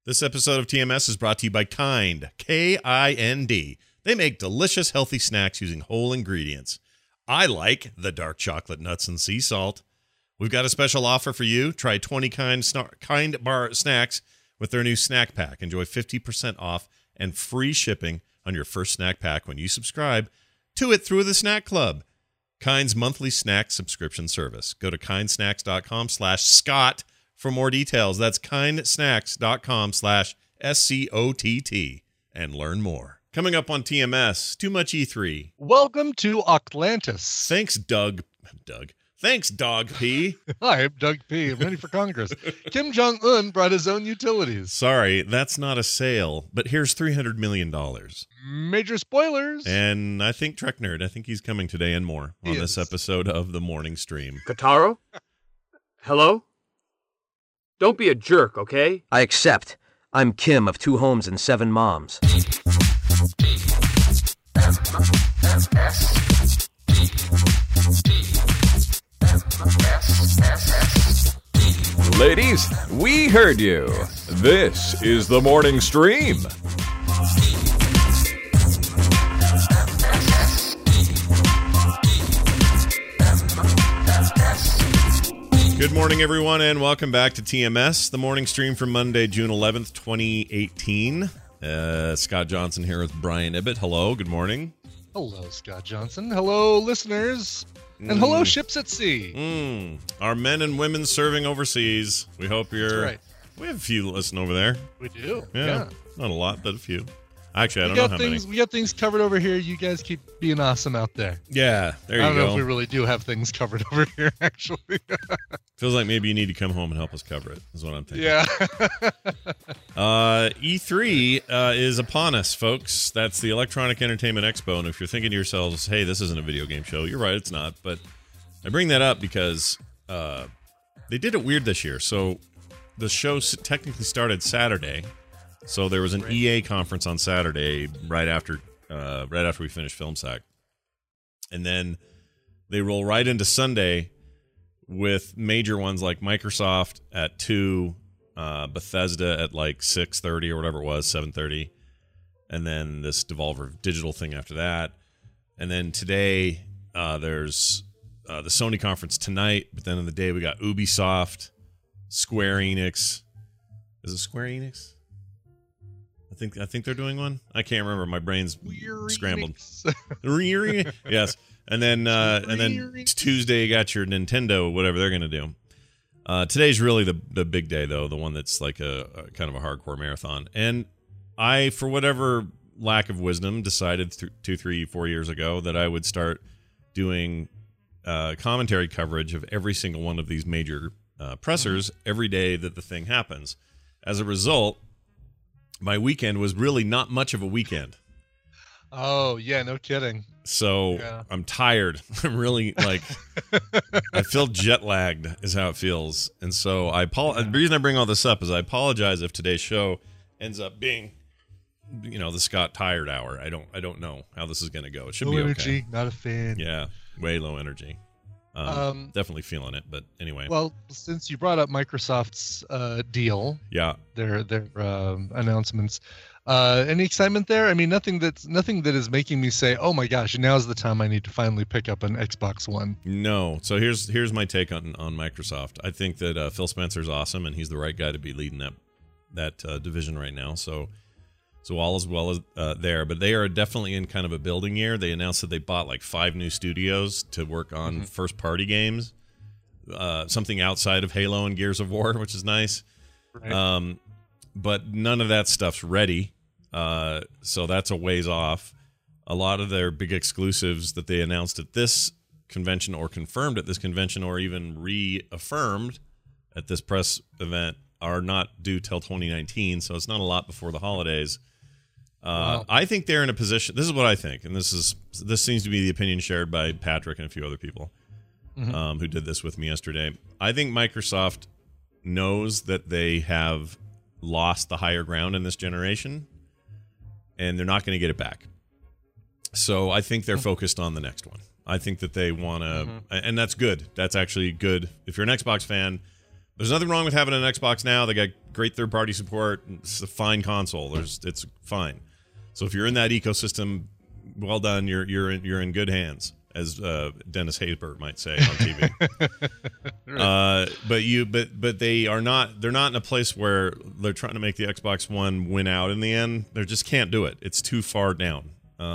This episode of TMS is brought to you by Kind, K-I-N-D. They make delicious, healthy snacks using whole ingredients. I like the dark chocolate nuts and sea salt. We've got a special offer for you. Try 20 Kind bar snacks with their new snack pack. Enjoy 50% off and free shipping on your first snack pack when you subscribe to it through the Snack Club, Kind's monthly snack subscription service. Go to kindsnacks.com/Scott for more details. That's kindsnacks.com/SCOTT and learn more. Coming up on TMS, Too Much E3. Welcome to Atlantis. Thanks, Doug. Thanks, Dog P. Hi, I'm Doug P. I'm ready for Congress. Kim Jong-un brought his own utilities. Sorry, that's not a sale, but here's $300 million. Major spoilers. And I think Trek Nerd, I think he's coming today and more on this episode of the Morning Stream. Kotaro? Hello? Don't be a jerk, okay? I accept. I'm Kim of 2 Homes and 7 Moms. Ladies, we heard you. This is the Morning Stream. Good morning, everyone, and welcome back to TMS, the Morning Stream for Monday, June 11th, 2018. Scott Johnson here with Brian Ibbett. Hello, good morning. Hello, Scott Johnson. Hello, listeners. And hello, ships at sea. Our men and women serving overseas. We hope you're... That's right. We have a few listening over there. We do. Yeah. Not a lot, but a few. Actually, I don't know how many. We got things covered over here. You guys keep being awesome out there. Yeah, there you go. I don't know if we really do have things covered over here, actually. Feels like maybe you need to come home and help us cover it, is what I'm thinking. Yeah. E3 is upon us, folks. That's the Electronic Entertainment Expo. And if you're thinking to yourselves, hey, this isn't a video game show, you're right, it's not. But I bring that up because they did it weird this year. So the show technically started Saturday. So there was an EA conference on Saturday right after we finished FilmSack. And then they roll right into Sunday with major ones like Microsoft at 2, Bethesda at like 6:30 or whatever it was, 7:30. And then this Devolver Digital thing after that. And then today there's the Sony conference tonight. But then in the day we got Ubisoft, Square Enix. Is it Square Enix? I think they're doing one. I can't remember. My brain's scrambled. Yes, and then Tuesday you got your Nintendo, whatever they're gonna do. Today's really the big day though, the one that's like a kind of a hardcore marathon. And I, for whatever lack of wisdom, decided 2, 3, 4 years ago that I would start doing commentary coverage of every single one of these major pressers every day that the thing happens. As a result, my weekend was really not much of a weekend. Oh, yeah, no kidding. So yeah. I'm tired. I'm really like, I feel jet lagged is how it feels. And so the reason I bring all this up is I apologize if today's show ends up being, the Scott tired hour. I don't know how this is going to go. It should be energy, okay. Not a fan. Yeah, way low energy. Definitely feeling it, but anyway. Well, since you brought up Microsoft's deal, their announcements, any excitement there? I mean, nothing that is making me say, "Oh my gosh, now's the time I need to finally pick up an Xbox One." No. So here's my take on Microsoft. I think that Phil Spencer's awesome, and he's the right guy to be leading that division right now. So all is well as there, but they are definitely in kind of a building year. They announced that they bought like 5 new studios to work on first-party games, something outside of Halo and Gears of War, which is nice. Right. But none of that stuff's ready, so that's a ways off. A lot of their big exclusives that they announced at this convention or confirmed at this convention or even reaffirmed at this press event are not due till 2019, so it's not a lot before the holidays. Wow. I think they're in a position. This is what I think, and this seems to be the opinion shared by Patrick and a few other people who did this with me yesterday. I think Microsoft knows that they have lost the higher ground in this generation, and they're not going to get it back. So I think they're focused on the next one. I think that they want to, and that's good. That's actually good. If you're an Xbox fan, There's nothing wrong with having an Xbox Now. They got great third-party support. It's a fine console. It's fine. So if you're in that ecosystem, well done. You're in good hands, as Dennis Haysbert might say on TV. But they are not. They're not in a place where they're trying to make the Xbox One win out in the end. They just can't do it. It's too far down.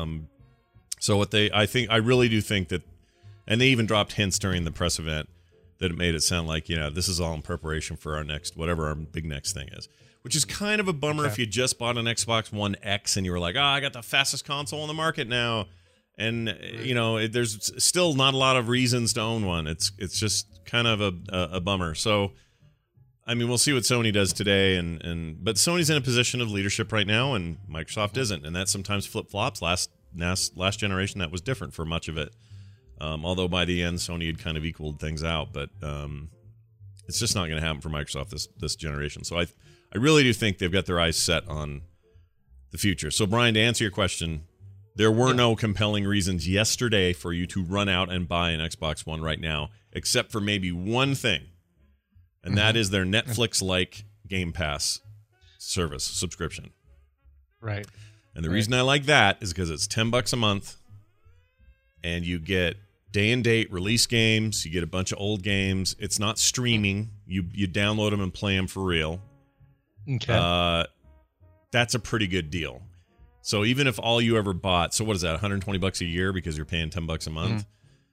So I really do think that, and they even dropped hints during the press event that it made it sound like, this is all in preparation for our next, whatever our big next thing is, which is kind of a bummer if you just bought an Xbox One X and you were like, I got the fastest console on the market now. And, there's still not a lot of reasons to own one. It's just kind of a bummer. So, I mean, we'll see what Sony does today. But Sony's in a position of leadership right now, and Microsoft isn't. And that sometimes flip-flops. Last generation, that was different for much of it. Although by the end, Sony had kind of equaled things out. But it's just not going to happen for Microsoft this generation. So I really do think they've got their eyes set on the future. So, Brian, to answer your question, there were no compelling reasons yesterday for you to run out and buy an Xbox One right now, except for maybe one thing, and that is their Netflix-like Game Pass service subscription. Right. And the reason I like that is because it's $10 a month, and you get day and date release games. You get a bunch of old games. It's not streaming. You download them and play them for real. Okay. That's a pretty good deal. So even if all you ever bought, so what is that, $120 a year because you're paying $10 a month?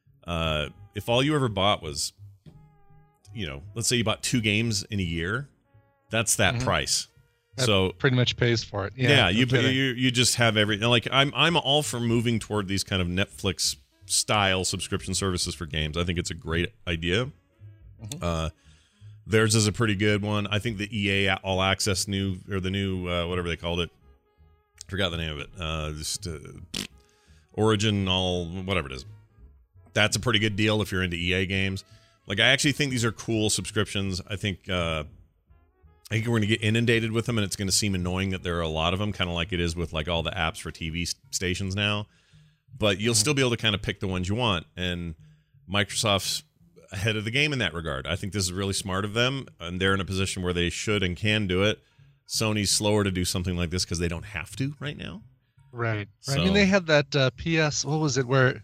If all you ever bought was, let's say you bought 2 games in a year, that's that price. That so pretty much pays for it. Yeah, you just have everything. Like I'm all for moving toward these kind of Netflix style subscription services for games. I think it's a great idea. Theirs is a pretty good one. I think the EA All Access the new whatever they called it. Forgot the name of it. Origin, whatever it is. That's a pretty good deal if you're into EA games. Like, I actually think these are cool subscriptions. I think we're going to get inundated with them, and it's going to seem annoying that there are a lot of them, kind of like it is with like all the apps for TV stations now. But you'll still be able to kind of pick the ones you want, and Microsoft's ahead of the game in that regard. I think this is really smart of them, and they're in a position where they should and can do it. Sony's slower to do something like this because they don't have to right now. Right. So, I mean, they had that PS. What was it? Where?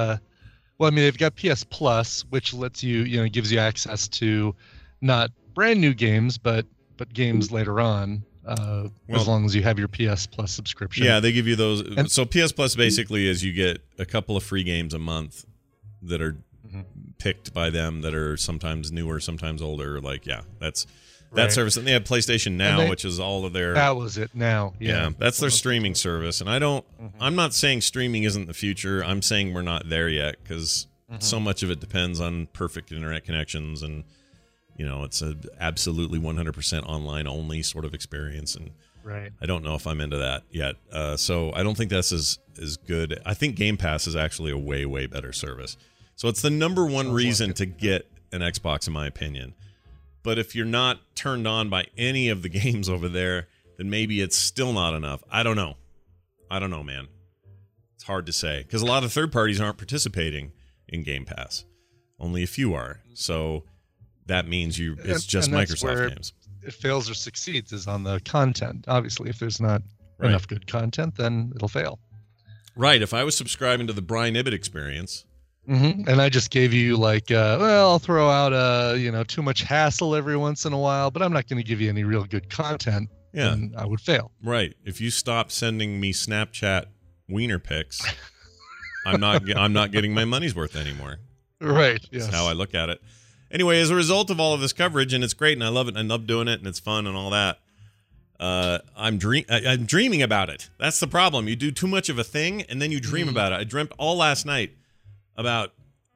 They've got PS Plus, which lets you, gives you access to not brand new games, but games later on, as long as you have your PS Plus subscription. Yeah, they give you those. So PS Plus basically is you get a couple of free games a month that are picked by them that are sometimes newer, sometimes older. Like, that's that service. And they have PlayStation Now, which is all of their... That was it, Now. Yeah, that's their streaming service. And I'm not saying streaming isn't the future. I'm saying we're not there yet because so much of it depends on perfect internet connections and, it's a absolutely 100% online only sort of experience. And I don't know if I'm into that yet. So I don't think that's as good. I think Game Pass is actually a way, way better service. So it's the number one reason to get an Xbox, in my opinion. But if you're not turned on by any of the games over there, then maybe it's still not enough. I don't know, man. It's hard to say because a lot of third parties aren't participating in Game Pass. Only a few are. So that means it's just Microsoft games. It fails or succeeds is on the content. Obviously, if there's not enough good content, then it'll fail. Right. If I was subscribing to the Brian Ibbett experience, and I just gave you I'll throw out too much hassle every once in a while, but I'm not going to give you any real good content. Yeah, then I would fail. Right. If you stop sending me Snapchat wiener pics, I'm not getting my money's worth anymore. Right. Yes. That's how I look at it. Anyway, as a result of all of this coverage, and it's great, and I love it, and I love doing it, and it's fun and all that. I'm dreaming about it. That's the problem. You do too much of a thing, and then you dream about it. I dreamt all last night about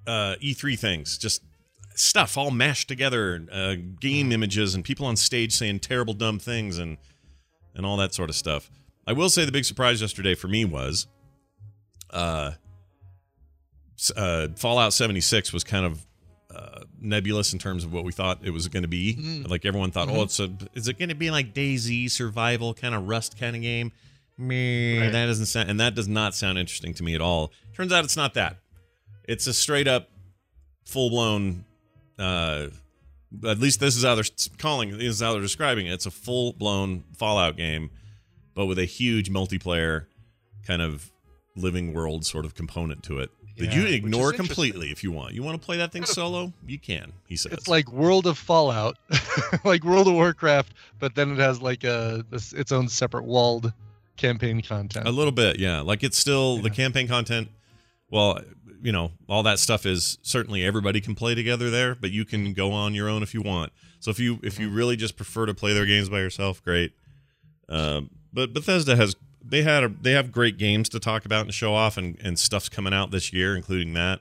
E3 things, just stuff all mashed together, game images, and people on stage saying terrible, dumb things, and all that sort of stuff. I will say the big surprise yesterday for me was Fallout 76 was kind of nebulous in terms of what we thought it was going to be. Like everyone thought, is it going to be like DayZ survival kind of Rust kind of game? That doesn't sound, and that does not sound interesting to me at all. Turns out it's not that. It's a straight up, full blown At least this is how they're calling it. This is how they're describing it. It's a full-blown Fallout game, but with a huge multiplayer kind of living world sort of component to it. That you ignore completely if you want. You want to play that thing solo? You can, he says. It's like World of Fallout, like World of Warcraft, but then it has like its own separate walled campaign content. A little bit, yeah. Like it's still the campaign content. Well, you know, all that stuff is certainly everybody can play together there, but you can go on your own if you want. So if you really just prefer to play their games by yourself, great. But Bethesda has they have great games to talk about and show off, and stuff's coming out this year, including that.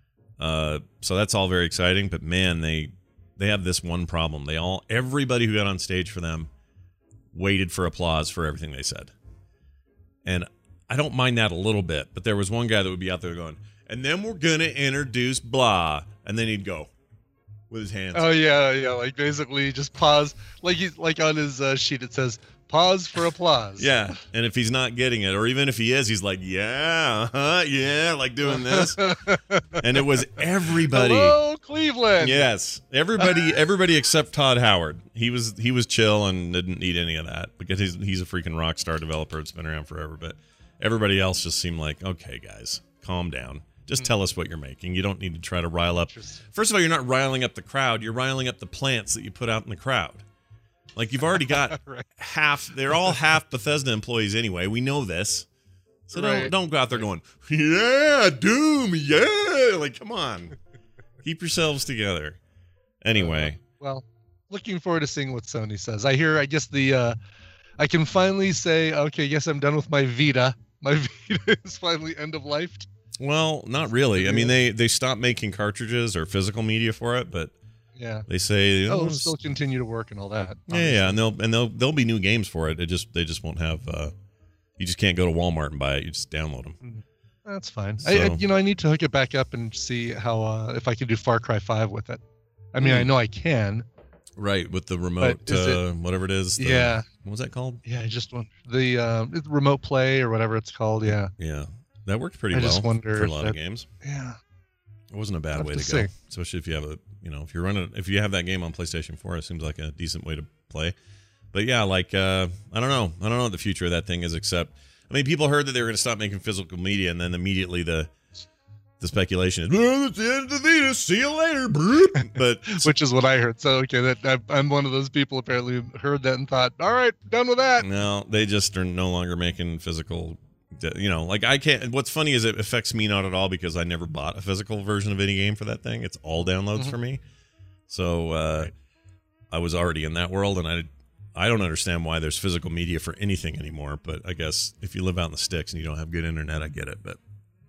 So that's all very exciting. But man, they have this one problem. Everybody who got on stage for them waited for applause for everything they said, and I don't mind that a little bit. But there was one guy that would be out there going, "And then we're gonna introduce blah," and then he'd go with his hands. Oh yeah, like basically just pause, like on his sheet it says, "Pause for applause." Yeah, and if he's not getting it, or even if he is, he's like, "Yeah, yeah," like doing this. And it was everybody. Hello, Cleveland. Yes, everybody except Todd Howard. He was chill and didn't need any of that because he's a freaking rock star developer. It's been around forever, but everybody else just seemed like, okay, guys, calm down. Just tell us what you're making. You don't need to try to rile up. First of all, you're not riling up the crowd. You're riling up the plants that you put out in the crowd. Like, you've already got right. They're all half Bethesda employees anyway. We know this. So don't go out there going, yeah, Doom, yeah. Like, come on. Keep yourselves together. Anyway. Well, looking forward to seeing what Sony says. I guess I can finally say, okay, yes, I'm done with my Vita. My Vita is finally end of life. Well, not really. I mean, they stopped making cartridges or physical media for it, but yeah, they say it'll still continue to work and all that. Yeah, and there'll be new games for it. They just won't have. You just can't go to Walmart and buy it. You just download them. That's fine. So, I need to hook it back up and see how if I can do Far Cry 5 with it. I mean, I know I can. Right, with the remote, whatever it is. Yeah. What was that called? Yeah, I just want the remote play or whatever it's called. Yeah. Yeah. That worked pretty well for a lot of games. Yeah, it wasn't a bad way to go, especially if you have if you have that game on PlayStation 4, it seems like a decent way to play. But yeah, like I don't know what the future of that thing is. Except, I mean, people heard that they were going to stop making physical media, and then immediately the speculation is, "Well, it's the end of the Vita. See you later." But which is what I heard. So okay, I'm one of those people apparently heard that and thought, "All right, done with that." No, they just are no longer making physical. You know, like I can't. What's funny is it affects me not at all because I never bought a physical version of any game for that thing. It's all downloads for me. So I was already in that world, and I don't understand why there's physical media for anything anymore. But I guess if you live out in the sticks and you don't have good internet, I get it. But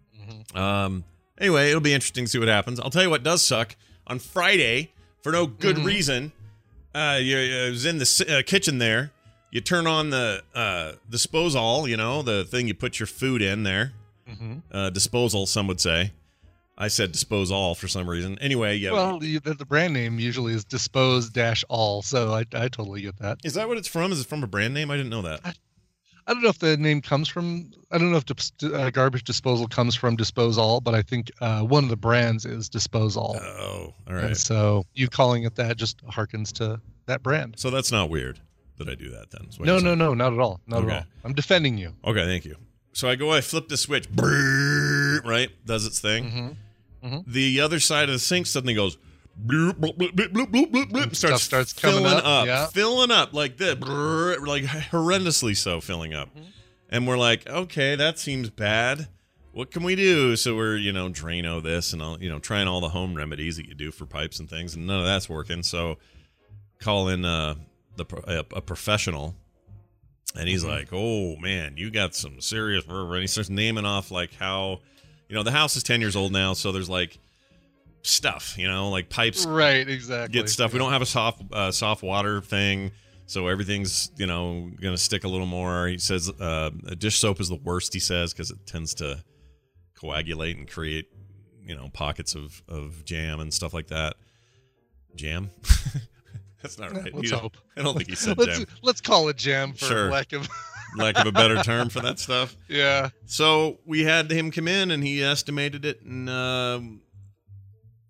anyway, it'll be interesting to see what happens. I'll tell you what does suck. On Friday, for no good reason, I was in the kitchen there. You turn on the disposal, you know, the thing you put your food in there. Disposal, some would say. I said disposal for some reason. Anyway, yeah. Well, the brand name usually is dispose-all, so I totally get that. Is that what it's from? Is it from a brand name? I didn't know that. I don't know if the name comes from. I don't know if garbage disposal comes from disposal, but I think one of the brands is disposal. Oh, all right. And so you calling it that just harkens to that brand. So that's not weird that I do that then. No, not at all. Not at all. I'm defending you. Okay, thank you. So I flip the switch, brrr, right? Does its thing. The other side of the sink suddenly goes, bloop, bloop, bloop, bloop, bloop, bloop, bloop, starts filling up, filling up like this, brrr, like horrendously so filling up. And we're like, okay, that seems bad. What can we do? So we're, Drano this and all, trying all the home remedies that you do for pipes and things, and none of that's working. So call in a professional, and he's like, "Oh man, you got some serious." And he starts naming off like how, the house is 10 years old now, so there's like stuff, like pipes, right? Exactly. Get stuff. We don't have a soft water thing, so everything's gonna stick a little more. He says dish soap is the worst. He says because it tends to coagulate and create pockets of jam and stuff like that. Jam. That's not right. Let's hope. I don't think he said jam. Let's call it jam for lack of a better term for that stuff. Yeah. So we had him come in, and he estimated it, and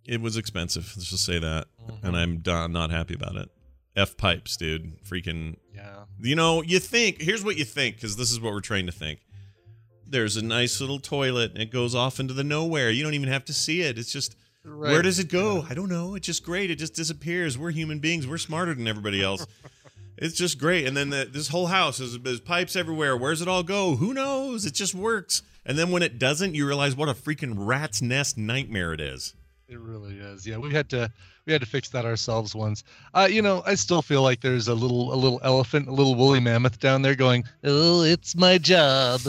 It was expensive. Let's just say that. And I'm not happy about it. F pipes, dude. Freaking. Yeah. You know, you think, here's what you think, because this is what we're trained to think. There's a nice little toilet, and it goes off into the nowhere. You don't even have to see it. It's just, where does it go? I don't know. It's just great. It just disappears. We're human beings. We're smarter than everybody else. It's just great. And then this whole house, there's pipes everywhere. Where's it all go? Who knows? It just works. And then when it doesn't, you realize what a freaking rat's nest nightmare it is. It really is. Yeah, we had to fix that ourselves once. You know, I still feel like there's a little elephant, a little woolly mammoth down there going, "Oh, it's my job."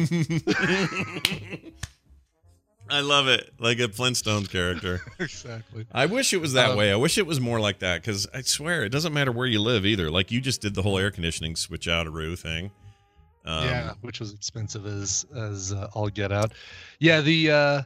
I love it, like a Flintstones character. Exactly. I wish it was that way. I wish it was more like that, because I swear it doesn't matter where you live either. Like you just did the whole air conditioning switch out of Roo thing. Yeah, which was expensive as all get out. Yeah,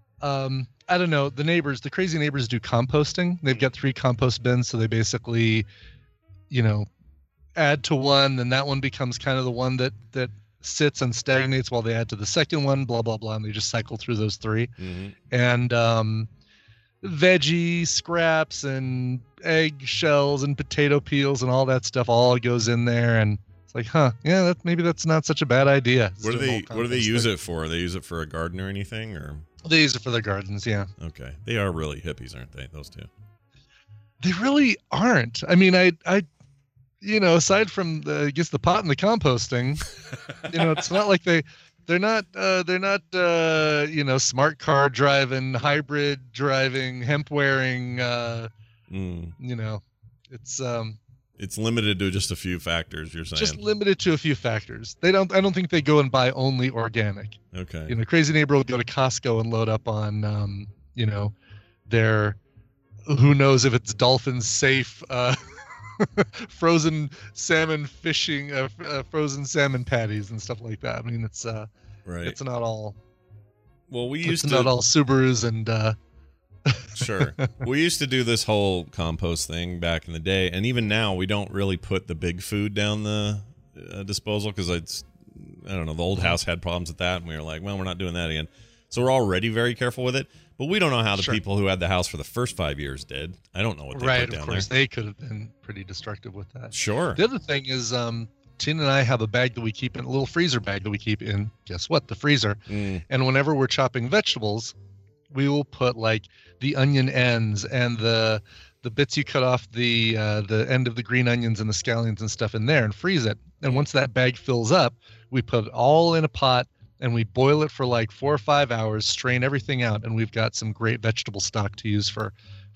I don't know. The crazy neighbors do composting. They've got 3 compost bins, so they basically, you know, add to one, and that one becomes kind of the one that sits and stagnates while they add to the second one, blah, blah, blah, and they just cycle through those 3. And veggie scraps and egg shells and potato peels and all that stuff all goes in there, and it's like, yeah, maybe that's not such a bad idea. What do they use it for? They use it for a garden or anything, or? They use it for their gardens, yeah. Okay. They are really hippies, aren't they, those two? They really aren't. I mean, I you know, aside from the pot and the composting, you know, it's not like they're not you know, smart car driving, hybrid driving, hemp wearing, you know, it's limited to just a few factors, you're saying? Just limited to a few factors. I don't think they go and buy only organic. Okay. You know, crazy neighbor will go to Costco and load up on, you know, their, who knows if it's dolphin safe, frozen salmon fishing, frozen salmon patties and stuff like that. I mean, it's right. It's not all. Well, not all Subarus and. Sure. We used to do this whole compost thing back in the day, and even now we don't really put the big food down the disposal, because I don't know, the old house had problems with that, and we were like, well, we're not doing that again. So we're already very careful with it, but we don't know how the people who had the house for the first 5 years did. I don't know what they put down there. Right, of course, they could have been pretty destructive with that. Sure. The other thing is, Tina and I have a bag that we keep in, a little freezer bag that we keep in, guess what, the freezer. And whenever we're chopping vegetables, we will put like the onion ends and the bits you cut off the end of the green onions and the scallions and stuff in there and freeze it. And once that bag fills up, we put it all in a pot and we boil it for like 4 or 5 hours, strain everything out, and we've got some great vegetable stock to use for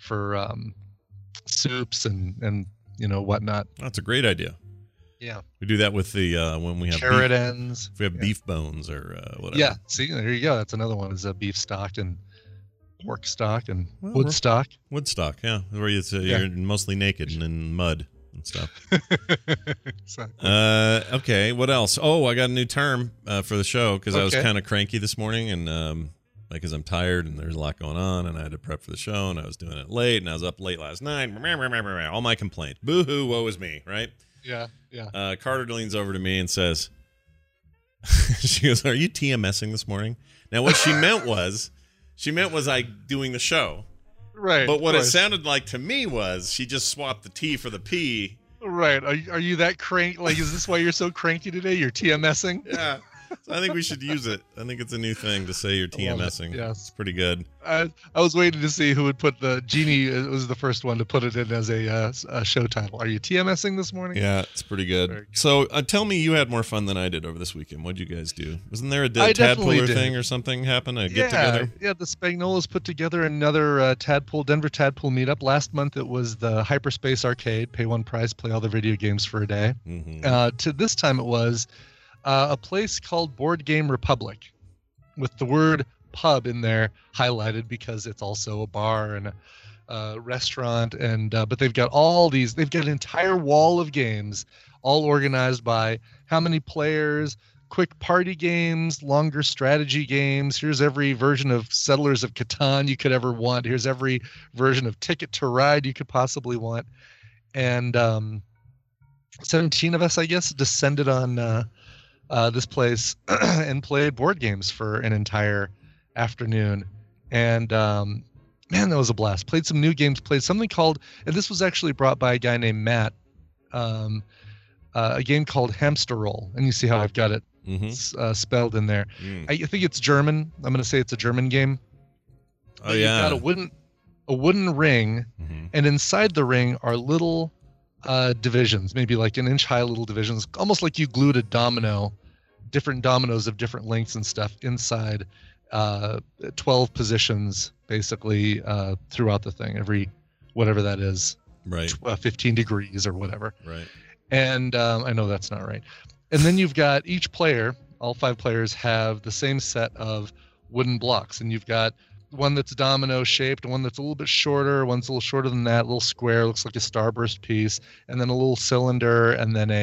soups and you know whatnot. That's a great idea. Yeah, we do that with the when we have carrot ends. If we have beef bones or whatever. Yeah, see, there you go. That's another one, is beef stock and pork stock and wood stock. Wood stock, yeah, where you're mostly naked and in mud and stuff. Exactly. Okay, what else? Oh, I got a new term for the show, because I was kind of cranky this morning, and because I'm tired and there's a lot going on, and I had to prep for the show, and I was doing it late, and I was up late last night. All my complaints. Boo-hoo, woe is me, right? Yeah. Carter leans over to me and says, she goes, "Are you TMSing this morning?" Now, what she meant was I doing the show. Right. But what it sounded like to me was she just swapped the T for the P. Right. Are you that cranky? Like, is this why you're so cranky today? You're TMSing? Yeah. So I think we should use it. I think it's a new thing to say you're TMSing. Yes. It's pretty good. I was waiting to see who would put Jeannie was the first one to put it in as a show title. Are you TMSing this morning? Yeah, it's pretty good. So tell me, you had more fun than I did over this weekend. What'd you guys do? Wasn't there a Tadpooler thing or something happen? A get-together? Yeah, the Spagnolas put together another Denver Tadpool meetup. Last month it was the Hyperspace Arcade. Pay one price, play all the video games for a day. To this time it was a place called Board Game Republic, with the word pub in there highlighted because it's also a bar and a restaurant, and but they've got an entire wall of games, all organized by how many players, quick party games, longer strategy games. Here's every version of Settlers of Catan you could ever want. Here's every version of Ticket to Ride you could possibly want. And 17 of us, I guess, descended on this place and played board games for an entire afternoon. And Man, that was a blast. Played some new games. Played something called, and this was actually brought by a guy named Matt. A game called Hamster Roll, and you see how I've got it spelled in there. I think it's German. I'm going to say it's a German game. Oh yeah. You've got a wooden ring, and inside the ring are little divisions, maybe like an inch high little divisions, almost like you glued a domino, different dominoes of different lengths and stuff inside 12 positions basically throughout the thing, every whatever that is, right? 15 degrees or whatever, right? And I know that's not right. And then you've got each player, all 5 players have the same set of wooden blocks, and you've got one that's domino shaped, one that's a little bit shorter, one's a little shorter than that, a little square, looks like a starburst piece, and then a little cylinder, and then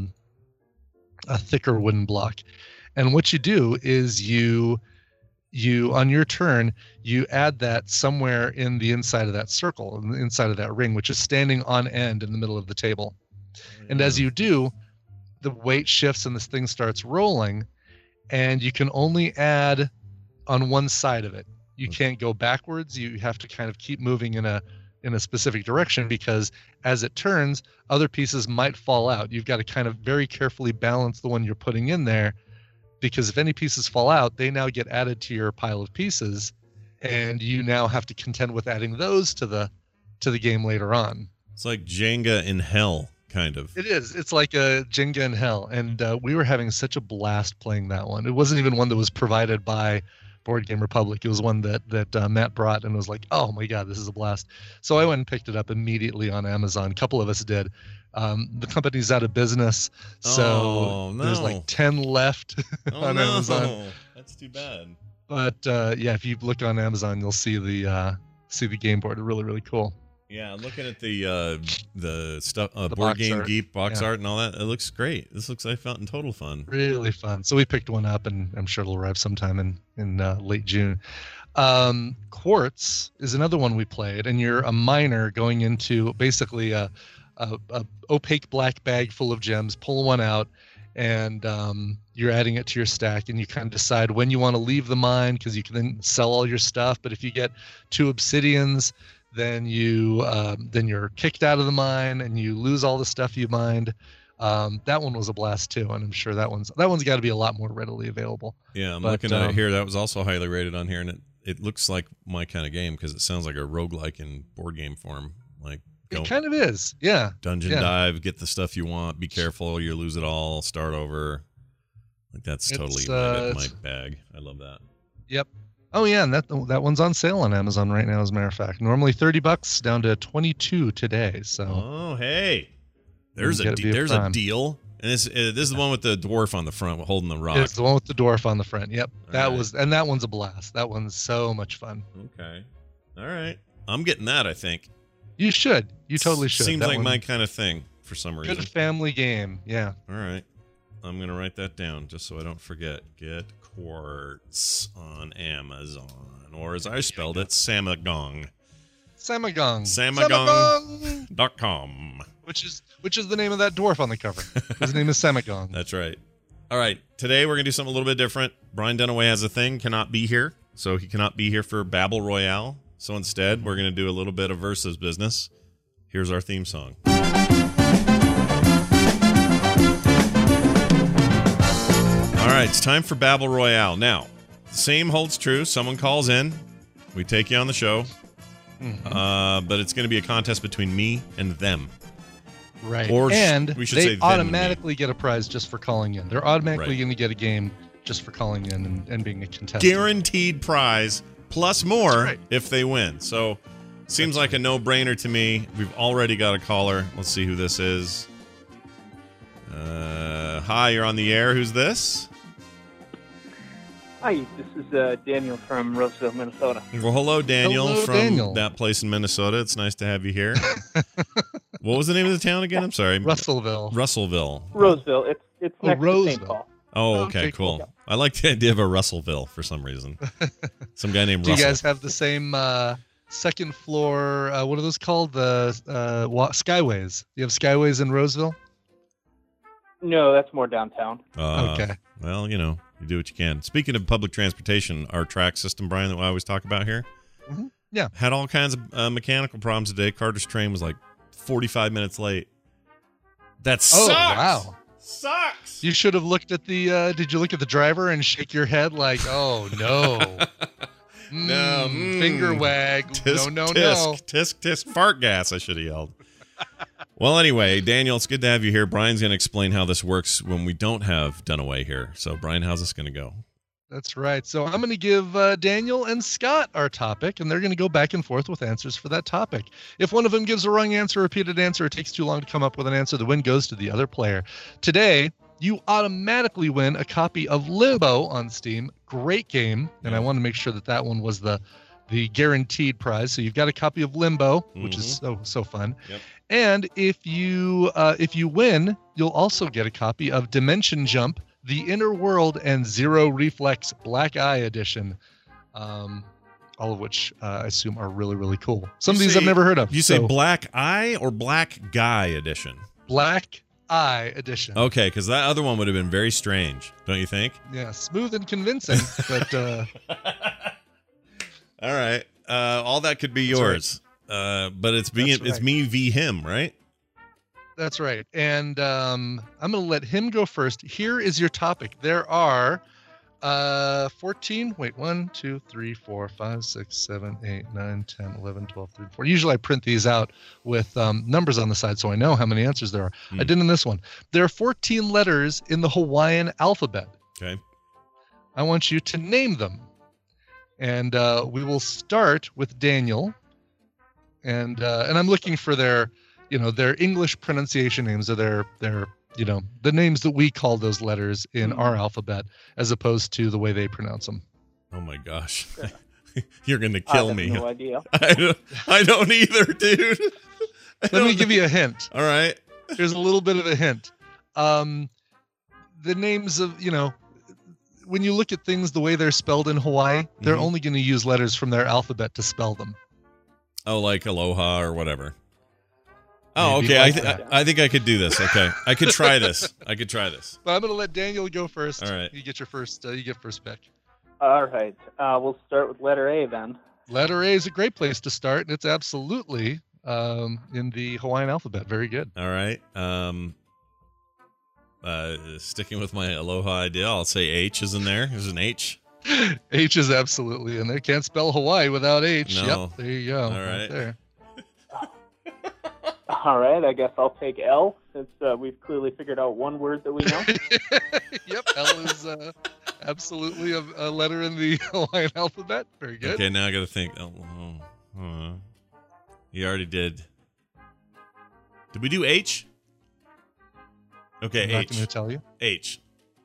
a thicker wooden block. And what you do is you on your turn, you add that somewhere in the inside of that circle, in the inside of that ring, which is standing on end in the middle of the table. And as you do, the weight shifts and this thing starts rolling, and you can only add on one side of it. You can't go backwards. You have to kind of keep moving in a specific direction, because as it turns, other pieces might fall out. You've got to kind of very carefully balance the one you're putting in there, because if any pieces fall out, they now get added to your pile of pieces, and you now have to contend with adding those to the game later on. It's like Jenga in hell, kind of. It is. It's like a Jenga in hell, and we were having such a blast playing that one. It wasn't even one that was provided by Board Game Republic. It was one that Matt brought, and was like, oh my god, this is a blast. So I went and picked it up immediately on Amazon. A couple of us did. The company's out of business, so there's like 10 left on Amazon. That's too bad. But yeah, if you look on Amazon, you'll see the game board. Really, really cool. Yeah, looking at the stuff, Board Game Geek box art and all that, it looks great. This looks like total fun. Really fun. So we picked one up, and I'm sure it'll arrive sometime in late June. Quartz is another one we played, and you're a miner going into basically a opaque black bag full of gems. Pull one out, and you're adding it to your stack, and you kind of decide when you want to leave the mine, because you can then sell all your stuff. But if you get 2 obsidians, then you're kicked out of the mine and you lose all the stuff you mined. That one was a blast too, and I'm sure that one's got to be a lot more readily available. Yeah, I'm looking at it here. That was also highly rated on here, and it looks like my kind of game, because it sounds like a roguelike in board game form. Like, it kind of is, yeah. Dungeon dive, get the stuff you want, be careful, you lose it all, start over. Like, that's totally my bag. I love that. Yep. Oh yeah, and that one's on sale on Amazon right now, as a matter of fact. Normally $30, down to $22 today. So. Oh hey, there's a deal. And this is the one with the dwarf on the front holding the rock. It's the one with the dwarf on the front. Yep, that one's a blast. That one's so much fun. Okay, all right, I'm getting that. I think you should. You totally should. Seems like my kind of thing for some reason. Good family game. Yeah. All right, I'm gonna write that down just so I don't forget. Get Quartz on Amazon, or as I spelled it, Samagong. Samagong.com. Which is the name of that dwarf on the cover. His name is Samagong. That's right. All right, today we're gonna do something a little bit different. Brian Dunaway has a thing, cannot be here, so he cannot be here for Babble Royale. So instead, we're gonna do a little bit of versus business. Here's our theme song. All right, it's time for Babble Royale. Now, the same holds true. Someone calls in, we take you on the show, but it's going to be a contest between me and them. Right. Or and we should they say automatically get a prize just for calling in. They're automatically going to get a game just for calling in and being a contestant. Guaranteed prize plus more if they win. So, seems like a no-brainer to me. We've already got a caller. Let's see who this is. Hi, you're on the air. Who's this? Hi, this is Daniel from Roseville, Minnesota. Well, hello, Daniel from that place in Minnesota. It's nice to have you here. What was the name of the town again? I'm sorry. Russellville. Roseville. It's next to St. Paul. Oh, okay, cool. I like the idea of a Russellville for some reason. Some guy named Russell. Do you guys Russell. have the same second floor, what are those called? The Skyways. You have Skyways in Roseville? No, that's more downtown. Okay. Well, you do what you can. Speaking of public transportation, our track system, Brian, that I always talk about here, Yeah. Had all kinds of mechanical problems today. Carter's train was like 45 minutes late. That sucks. Oh, wow. Sucks. You should have looked at the, did you look at the driver and shake your head like, oh, no. No. Finger wag. Tisk, No. Tisk, tisk, fart gas, I should have yelled. Well, anyway, Daniel, it's good to have you here. Brian's going to explain how this works when we don't have Dunaway here. So, Brian, how's this going to go? That's right. So I'm going to give Daniel and Scott our topic, and they're going to go back and forth with answers for that topic. If one of them gives a wrong answer, repeated answer, it takes too long to come up with an answer, the win goes to the other player. Today, you automatically win a copy of Limbo on Steam. Great game, and I want to make sure that one was the guaranteed prize. So you've got a copy of Limbo, which is so fun. Yep. And if you win, you'll also get a copy of Dimension Jump, The Inner World, and Zero Reflex Black Eye Edition, all of which I assume are really, really cool. Some of these I've never heard of. You say Black Eye or Black Guy Edition? Black Eye Edition. Okay, because that other one would have been very strange, don't you think? Yeah, smooth and convincing, but... All right. All that could be yours. Right. But it's me v him, right? That's right. And I'm going to let him go first. Here is your topic. There are 14. Wait, 1, 2, 3, 4, 5, 6, 7, 8, 9, 10, 11, 12, 13, 14. Usually I print these out with numbers on the side so I know how many answers there are. I did in this one. There are 14 letters in the Hawaiian alphabet. Okay. I want you to name them. And we will start with Daniel. And I'm looking for their English pronunciation names, or their the names that we call those letters in our alphabet, as opposed to the way they pronounce them. Oh my gosh. You're going to kill me. I have no idea. I don't either, dude. Let me give you a hint. All right. Here's a little bit of a hint. The names of, when you look at things the way they're spelled in Hawaii, they're only going to use letters from their alphabet to spell them. Oh, like aloha or whatever. Oh, okay. I think I could do this. Okay. I could try this. But I'm going to let Daniel go first. All right. You get your first, first pick. All right. We'll start with letter A then. Letter A is a great place to start, and it's absolutely in the Hawaiian alphabet. Very good. All right. Sticking with my aloha idea, I'll say H is in there. There's an H. H is absolutely in there. Can't spell Hawaii without H. No. Yep, there you go. All right. There. All right, I guess I'll take L, since we've clearly figured out one word that we know. Yep, L is absolutely a letter in the Hawaiian alphabet. Very good. Okay, now I got to think. You already did. Did we do H? Okay, I'm H. not going to tell you. H.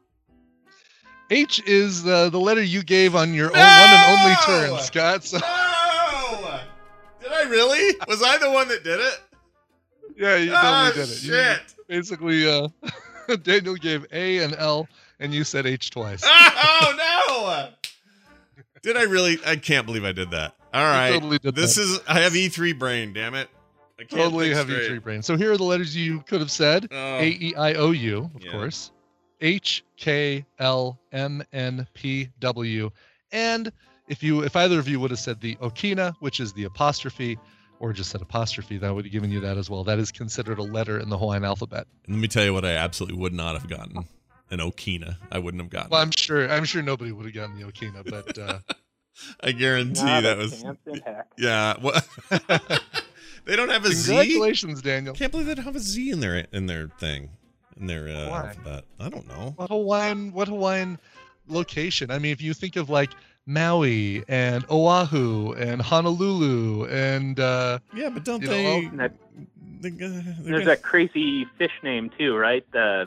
H is the letter you gave on your one and only turn, Scott. So. No! Did I really? Was I the one that did it? Yeah, you totally did it. Shit. Basically, Daniel gave A and L, and you said H twice. Oh, no! Did I really? I can't believe I did that. All right. You totally did that. I have E3 brain, damn it. I can't totally have E3 brain. So here are the letters you could have said. A, E, I, O, U, of course. H, K, L, M, N, P, W. And if either of you would have said the Okina, which is the apostrophe, or just said apostrophe, that would have given you that as well. That is considered a letter in the Hawaiian alphabet. And let me tell you what I absolutely would not have gotten. An Okina. I wouldn't have gotten. Well, I'm sure nobody would have gotten the Okina, but I guarantee that was. Yeah. What? They don't have a Z. Congratulations, Daniel. Can't believe they don't have a Z in their thing, in their alphabet. I don't know. What Hawaiian location? I mean, if you think of like Maui and Oahu and Honolulu and yeah, but don't they? There's that crazy fish name too, right? The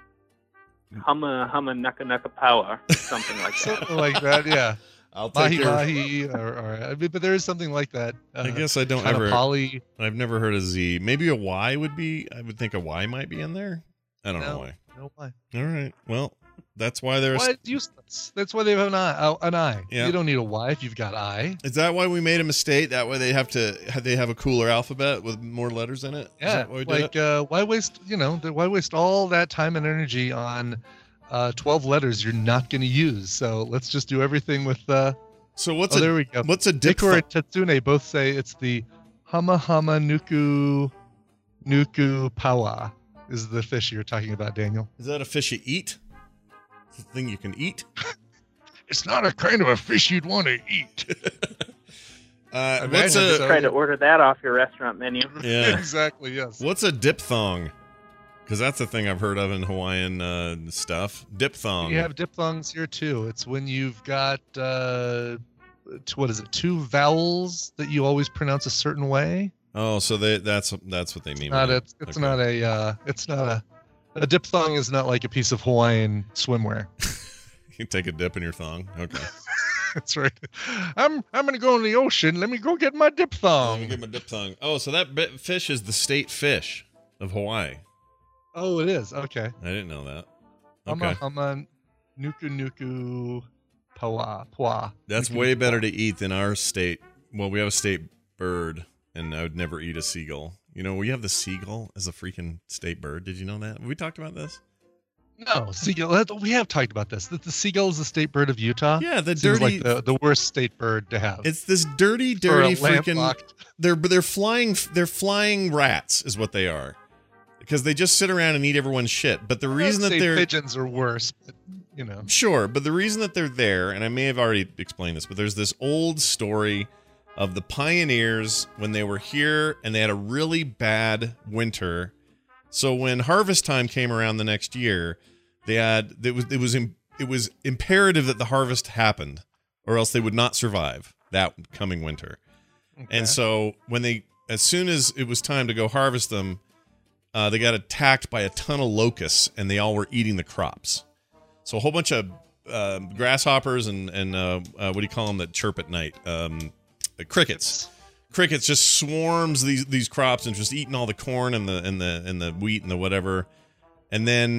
Hama Naka Naka Power, something like that. Something like that, yeah. I'll take Mahi, but there is something like that. I guess I don't ever. I've never heard of Z. Maybe a Y would be. I would think a Y might be in there. I don't know why. No Y. All right. Well, that's why there's. Why it's useless. That's why they have an I. Yeah. You don't need a Y if you've got I. Is that why we made a mistake? That way they have a cooler alphabet with more letters in it. Yeah. Is that why we did it? Why waste? Why waste all that time and energy on 12 letters you're not going to use? So let's just do everything with So what's there we go. What's a dip? Hikuru and Tetsune both say it's the Hama Hama Nuku Pawa is the fish you're talking about, Daniel. Is that a fish you eat? It's a thing you can eat? It's not a kind of a fish you'd want to eat. Try to order that off your restaurant menu. Yeah, exactly. Yes. What's a diphthong? Because that's a thing I've heard of in Hawaiian stuff. Diphthong. You have diphthongs here too. It's when you've got what is it? Two vowels that you always pronounce a certain way. Oh, so that's what they mean. It's not a diphthong is not like a piece of Hawaiian swimwear. You take a dip in your thong. Okay. That's right. I'm gonna go in the ocean. Let me go get my diphthong. Let me get my diphthong. Oh, so that fish is the state fish of Hawaii. Oh, it is. Okay. I didn't know that. Okay. Hama Nuku Pawa. That's nuku way pawa. better to eat than our state. Well, we have a state bird, and I would never eat a seagull. You know, we have the seagull as a freaking state bird. Did you know that? Have we talked about this? No, seagull. We have talked about this. That the seagull is the state bird of Utah. Yeah, the seems dirty, like the worst state bird to have. It's this dirty freaking. They're flying rats, is what they are, because they just sit around and eat everyone's shit. But the reason that pigeons are worse, but, you know. Sure, but the reason that they're there, and I may have already explained this, but there's this old story of the pioneers when they were here and they had a really bad winter. So when harvest time came around the next year, it was imperative that the harvest happened, or else they would not survive that coming winter. Okay. And so as soon as it was time to go harvest them, they got attacked by a ton of locusts, and they all were eating the crops. So a whole bunch of grasshoppers and what do you call them that chirp at night? Crickets. Crickets just swarms these crops and just eating all the corn and the wheat and the whatever. And then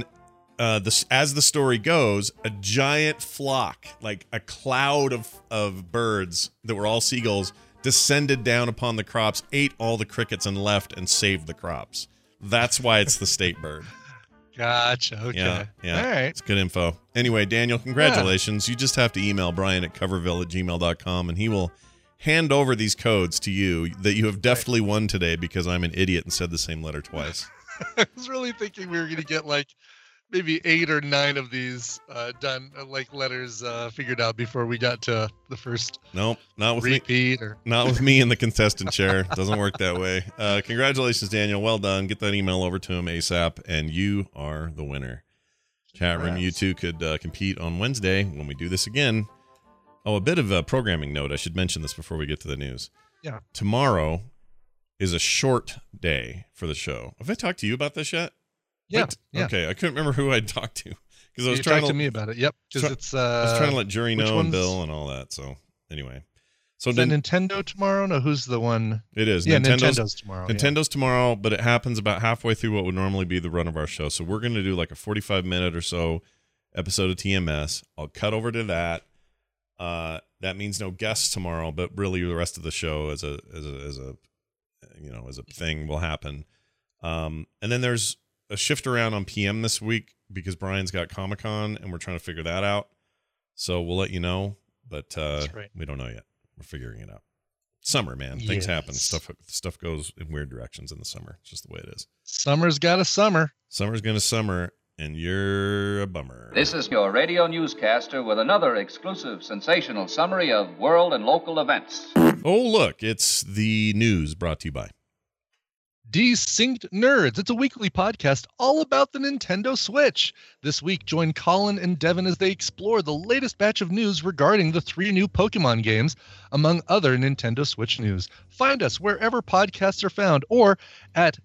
as the story goes, a giant flock, like a cloud of birds that were all seagulls, descended down upon the crops, ate all the crickets, and left and saved the crops. That's why it's the state bird. Gotcha. Okay. Yeah. All right. It's good info. Anyway, Daniel, congratulations. Yeah. You just have to email Brian at coverville@gmail.com, and he will hand over these codes to you that you have definitely won today because I'm an idiot and said the same letter twice. I was really thinking we were going to get like maybe 8 or 9 of these done, like letters figured out before we got to the first. Nope, not with repeat me. Not with me in the contestant chair. Doesn't work that way. Congratulations, Daniel. Well done. Get that email over to him ASAP, and you are the winner. Chat room, you two could compete on Wednesday when we do this again. Oh, a bit of a programming note. I should mention this before we get to the news. Yeah. Tomorrow is a short day for the show. Have I talked to you about this yet? Yeah. Okay, I couldn't remember who I'd talked to because I was trying to me about it. Yep, because it's. I was trying to let Jury know and Bill and all that. So anyway, is that Nintendo tomorrow? No, who's the one? It is. Yeah, Nintendo's tomorrow. Nintendo's tomorrow, but it happens about halfway through what would normally be the run of our show. So we're going to do like a 45-minute or so episode of TMS. I'll cut over to that. That means no guests tomorrow, but really the rest of the show as a thing will happen. And then there's a shift around on PM this week because Brian's got Comic-Con and we're trying to figure that out. So we'll let you know, but we don't know yet. We're figuring it out. Summer, man. Things happen. Stuff goes in weird directions in the summer. It's just the way it is. Summer's got a summer. Summer's going to summer. And you're a bummer. This is your radio newscaster with another exclusive sensational summary of world and local events. Oh, look, it's the news brought to you by Desynced Nerds. It's a weekly podcast all about the Nintendo Switch. This week, join Colin and Devin as they explore the latest batch of news regarding the 3 new Pokemon games, among other Nintendo Switch news. Find us wherever podcasts are found or at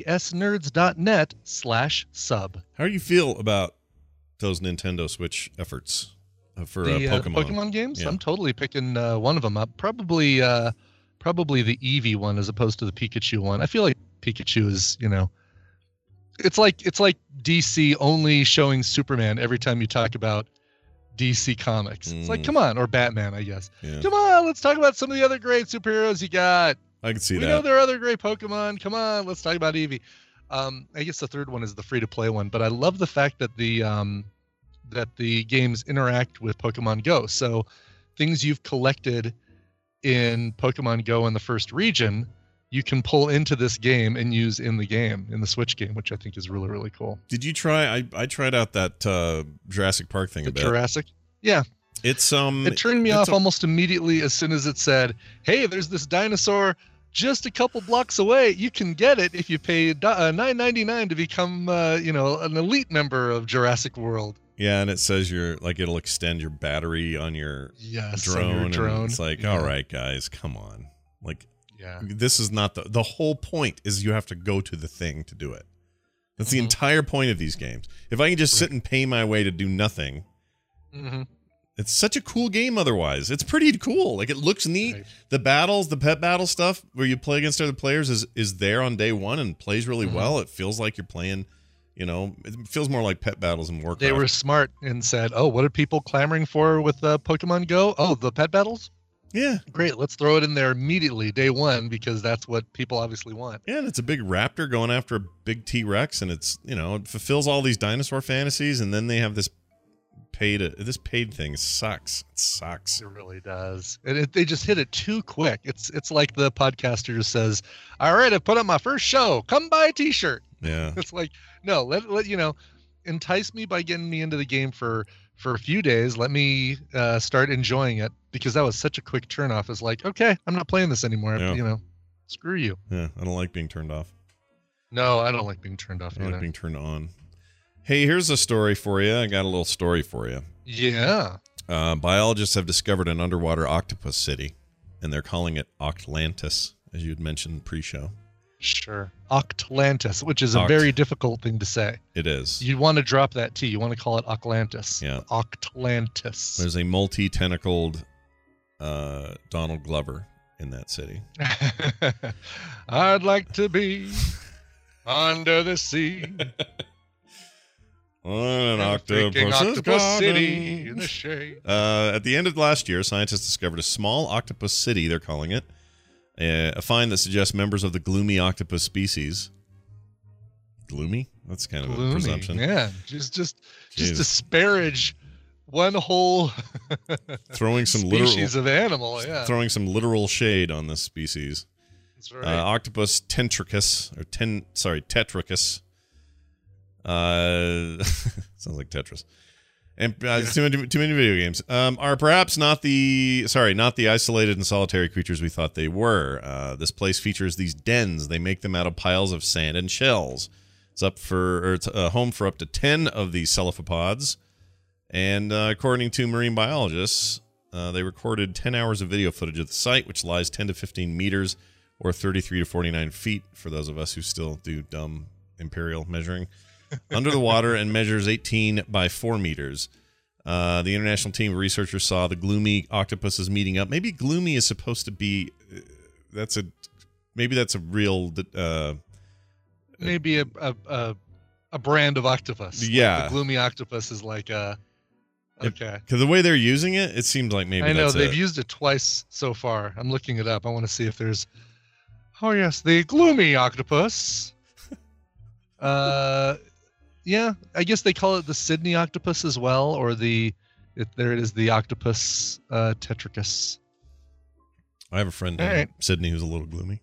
dsnerds.net/sub. How do you feel about those Nintendo Switch efforts for Pokemon? The Pokemon games? Yeah. I'm totally picking one of them up. Probably the Eevee one as opposed to the Pikachu one. I feel like Pikachu is, it's like DC only showing Superman every time you talk about DC Comics. It's like, come on, or Batman, I guess. Yeah. Come on, let's talk about some of the other great superheroes you got. I can see that. We know there are other great Pokemon. Come on, let's talk about Eevee. I guess the third one is the free-to-play one, but I love the fact that the games interact with Pokemon Go. So things you've collected in Pokemon Go in the first region, you can pull into this game and use in the Switch game, which I think is really, really cool. Did you try? I tried out that Jurassic Park thing a bit. Jurassic? Yeah. It turned me off almost immediately as soon as it said, "Hey, there's this dinosaur just a couple blocks away. You can get it if you pay $9.99 to become, an elite member of Jurassic World." Yeah, and it says it'll extend your battery on your drone. And it's like, all right, guys, come on. Like, this is not the whole point. Is you have to go to the thing to do it. That's the entire point of these games. If I can just sit and pay my way to do nothing. It's such a cool game otherwise. It's pretty cool. Like, it looks neat. Right. The battles, the pet battle stuff where you play against other players is there on day one and plays really well. It feels like you're playing, it feels more like pet battles in Warcraft. They were smart and said, "Oh, what are people clamoring for with Pokemon Go? Oh, the pet battles? Yeah. Great. Let's throw it in there immediately, day one, because that's what people obviously want." Yeah, and it's a big raptor going after a big T-Rex, and it's, it fulfills all these dinosaur fantasies, and then they have this paid thing sucks. It sucks. It really does. And they just hit it too quick. It's like the podcaster just says, "All right, I put on my first show. Come buy a T-shirt." Yeah. It's like, no, let entice me by getting me into the game for a few days. Let me start enjoying it, because that was such a quick turnoff. It's like, okay, I'm not playing this anymore. Yeah. Screw you. Yeah, I don't like being turned off. No, I don't like being turned off either. I like being turned on. Hey, here's a story for you. I got a little story for you. Yeah. Biologists have discovered an underwater octopus city, and they're calling it Octlantis, as you had mentioned pre-show. Sure. Octlantis, which is a very difficult thing to say. It is. You want to drop that T. You want to call it Octlantis. Yeah. Octlantis. There's a multi-tentacled Donald Glover in that city. I'd like to be under the sea. On an octopus city in the shade. At the end of last year, scientists discovered a small octopus city, they're calling it. A find that suggests members of the gloomy octopus species. Gloomy? That's kind of a presumption. Yeah, just disparage one whole throwing some species of animal. Yeah, throwing some literal shade on this species. That's right. Octopus tetricus Tetricus. Sounds like Tetris. And too many video games are perhaps not the isolated and solitary creatures we thought they were. This place features these dens. They make them out of piles of sand and shells. It's a home for up to 10 of these cephalopods. And according to marine biologists, they recorded 10 hours of video footage of the site, which lies 10 to 15 meters or 33 to 49 feet for those of us who still do dumb imperial measuring. Under the water, and measures 18 by 4 meters. The international team of researchers saw the gloomy octopuses meeting up. Maybe gloomy is supposed to be maybe that's a real maybe a brand of octopus. Yeah, like the gloomy octopus is like okay. Because the way they're using it, it seems like maybe I know they've used it twice so far. I'm looking it up. I want to see if there's. Oh yes, the gloomy octopus. Yeah, I guess they call it the Sydney octopus as well, or there it is, the octopus tetricus. I have a friend in Sydney who's a little gloomy.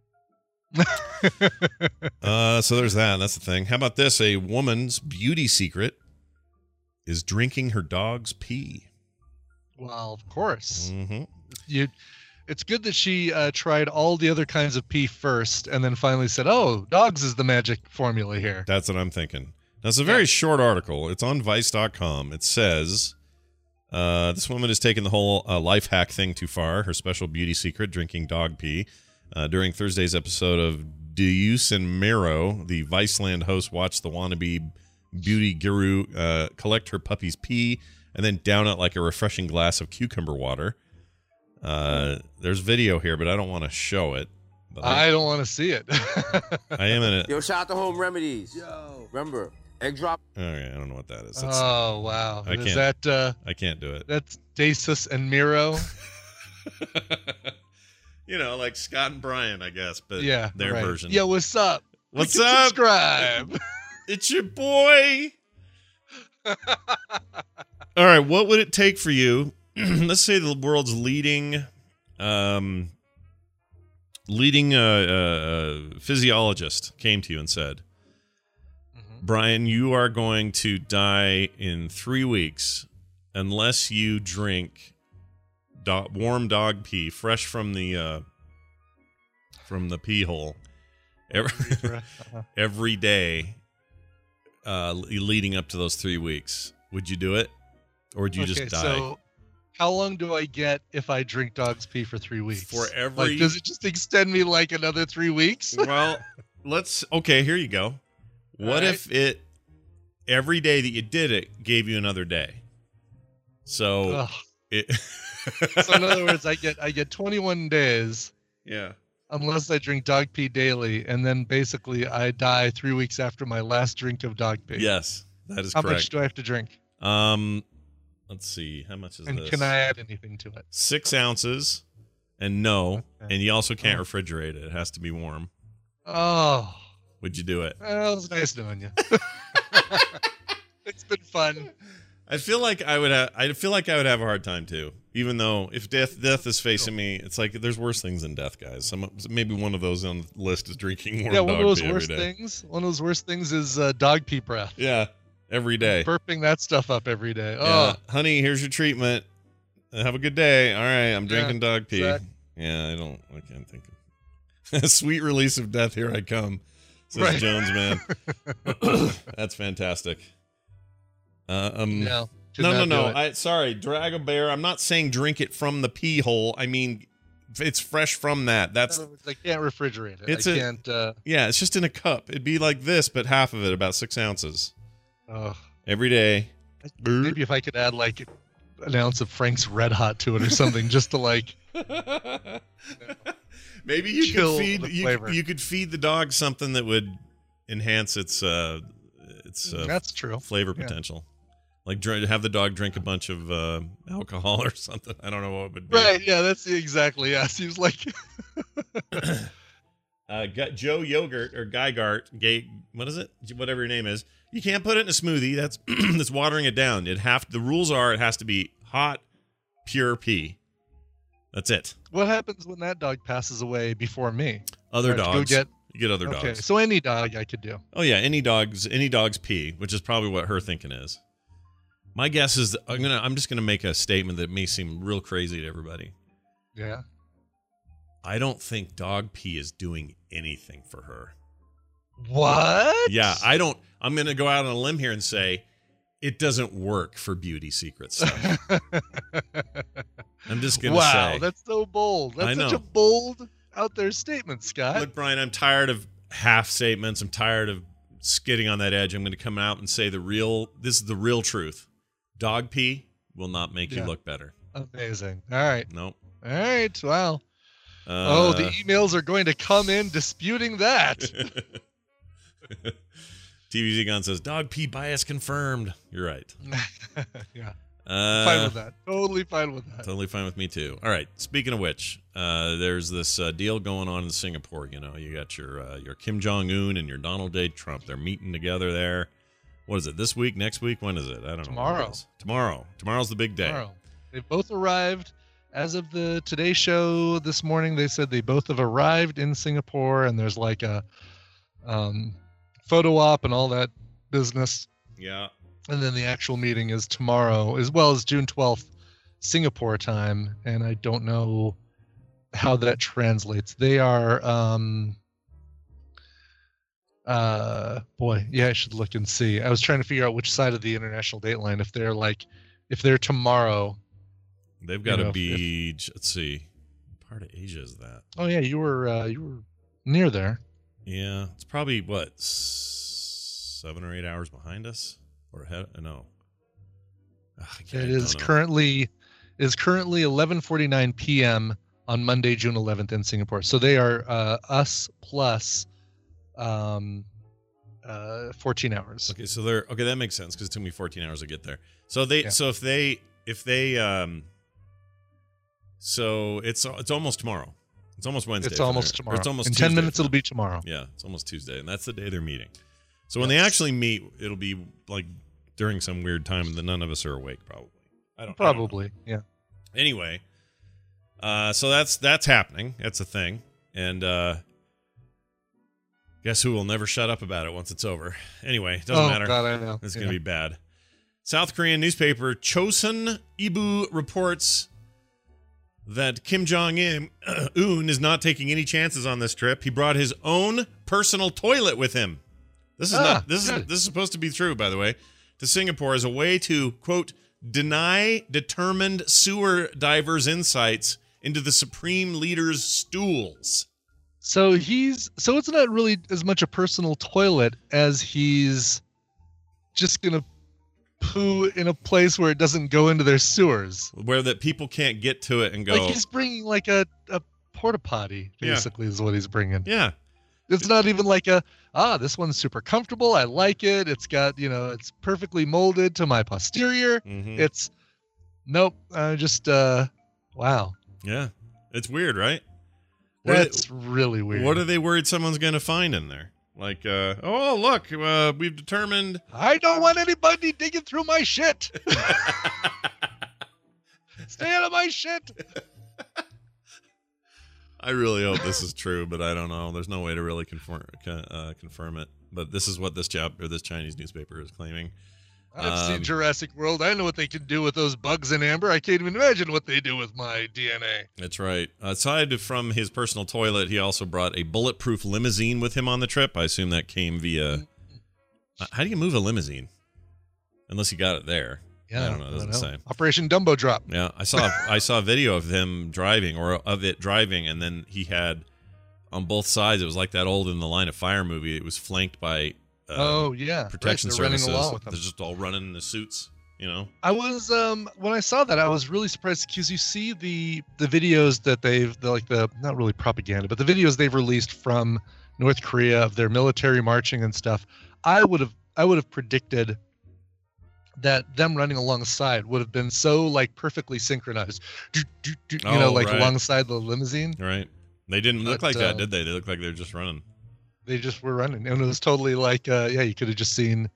So there's that. That's the thing. How about this? A woman's beauty secret is drinking her dog's pee. Well, of course. Mm-hmm. It's good that she tried all the other kinds of pee first, and then finally said, "Oh, dogs is the magic formula here." That's what I'm thinking. Now, it's a very short article. It's on Vice.com. It says, this woman has taken the whole life hack thing too far. Her special beauty secret, drinking dog pee. During Thursday's episode of Deus and Mero, the Viceland host watched the wannabe beauty guru collect her puppy's pee and then down it like a refreshing glass of cucumber water. There's video here, but I don't want to show it. But I don't want to see it. I am in it. Yo, shout out to Home Remedies. Yo. Remember, egg drop. Okay, I don't know what that is. Oh, wow. I can't do it. That's Desus and Mero. Like Scott and Brian, I guess, but their version. Yo, what's up? What's up? Subscribe. It's your boy. All right, what would it take for you let's say the world's leading physiologist came to you and said, Brian, you are going to die in 3 weeks unless you drink warm dog pee fresh from the pee hole every day leading up to those 3 weeks. Would you do it? Or would you just die? So how long do I get if I drink dog's pee for 3 weeks? For every... does it just extend me like another 3 weeks? Well, okay, here you go. What if it, every day that you did it, gave you another day? So, so in other words, I get 21 days. Yeah. Unless I drink dog pee daily, and then basically I die 3 weeks after my last drink of dog pee. Yes, that is correct. How much do I have to drink? Let's see. How much is and this? Can I add anything to it? 6 ounces, and and you also can't refrigerate it. It has to be warm. Oh. Would you do it? Well, it was nice knowing you. It's been fun. I feel like I would have a hard time too. Even though if death is facing me, it's like there's worse things than death, guys. Maybe one of those on the list is drinking warm dog pee every day. One of those worst things is dog pee breath. Yeah, every day. Burping that stuff up every day. Oh, yeah. Honey, here's your treatment. Have a good day. All right, I'm drinking dog pee. Exactly. Yeah, I can't think of sweet release of death. Here I come. Says Jones, man. That's fantastic. No. Sorry, Drago Bear. I'm not saying drink it from the pee hole. I mean, it's fresh from that. That's I can't refrigerate it. Yeah, it's just in a cup. It'd be like this, but half of it, about 6 ounces. Oh, every day. Maybe if I could add like an ounce of Frank's Red Hot to it or something, just to like. Maybe you could feed the dog something that would enhance its that's true flavor potential. Like have the dog drink a bunch of alcohol or something. I don't know what it would be. Right? Yeah, that's exactly. Yeah, seems like. Joe Yogurt or Geigart, what is it? Whatever your name is. You can't put it in a smoothie. That's that's watering it down. The rules are it has to be hot, pure pee. That's it. What happens when that dog passes away before me? Other dogs. You get other dogs. Okay, so any dog I could do. Oh yeah, any dog's pee, which is probably what her thinking is. My guess is that I'm just gonna make a statement that may seem real crazy to everybody. Yeah. I don't think dog pee is doing anything for her. What? Yeah, I'm gonna go out on a limb here and say it doesn't work for beauty secret stuff. I'm just gonna say. Wow, that's so bold. That's such a bold out there statement, Scott. Look, Brian, I'm tired of half statements. I'm tired of skidding on that edge. I'm going to come out and say this is the real truth. Dog pee will not make you look better. Amazing. All right. Nope. All right. Wow. The emails are going to come in disputing that. TVZ Gun says, dog pee bias confirmed. You're right. Yeah. Fine with that. Totally fine with that. Totally fine with me too. All right. Speaking of which, there's this deal going on in Singapore. You know, you got your Kim Jong-un and your Donald J. Trump. They're meeting together there. What is it? This week? Next week? When is it? I don't know. Tomorrow. Tomorrow. Tomorrow's the big day. Tomorrow. They both arrived. As of the Today Show this morning, they said they both have arrived in Singapore, and there's like a photo op and all that business. Yeah. And then the actual meeting is tomorrow, as well as June 12th, Singapore time. And I don't know how that translates. They are, I should look and see. I was trying to figure out which side of the international date line. If they're tomorrow, they've got to be. Let's see, what part of Asia is that? Oh yeah, you were near there. Yeah, it's probably 7 or 8 hours behind us. Or ahead? No. It is currently 11:49 p.m. on Monday, June 11th in Singapore. So they are us plus 14 hours. Okay, so that makes sense because it took me 14 hours to get there. So it's almost tomorrow. It's almost Wednesday. It's almost tomorrow. It's almost in Tuesday 10 minutes. It'll be tomorrow. Yeah, it's almost Tuesday, and that's the day they're meeting. So when they actually meet, it'll be like during some weird time that none of us are awake, probably. Probably, yeah. Anyway, so that's happening. That's a thing. And guess who will never shut up about it once it's over? Anyway, it doesn't matter. God, I know. It's going to be bad. South Korean newspaper Chosun Ilbo reports that Kim Jong-un is not taking any chances on this trip. He brought his own personal toilet with him. This is supposed to be true, by the way, to Singapore as a way to, quote, deny determined sewer divers insights into the supreme leader's stools. So it's not really as much a personal toilet as he's just gonna poo in a place where it doesn't go into their sewers, where that people can't get to it and go. Like he's bringing like a porta potty, basically, is what he's bringing. Yeah, it's not even like this one's super comfortable. I like it. It's got it's perfectly molded to my posterior. Mm-hmm. It's nope. Wow. Yeah, it's weird, right? That's really weird. What are they worried someone's going to find in there? Like, oh, look, we've determined... I don't want anybody digging through my shit. Stay out of my shit. I really hope this is true, but I don't know. There's no way to really confirm it. But this is what this Chinese newspaper is claiming. I've seen Jurassic World. I know what they can do with those bugs in amber. I can't even imagine what they do with my DNA. That's right. Aside from his personal toilet, he also brought a bulletproof limousine with him on the trip. I assume that came via... How do you move a limousine? Unless you got it there. Yeah, I don't know. It doesn't say. Operation Dumbo Drop. Yeah, I saw a video of him driving, or of it driving, and then he had on both sides. It was like that old In the Line of Fire movie. It was flanked by protection services. They're just all running in the suits. I was when I saw that, I was really surprised because you see the videos that not really propaganda, but the videos they've released from North Korea of their military marching and stuff. I would have predicted that them running alongside would have been so like perfectly synchronized, alongside the limousine. Right. They didn't look like that, did they? They looked like they were just running. They just were running, and it was totally like, you could have just seen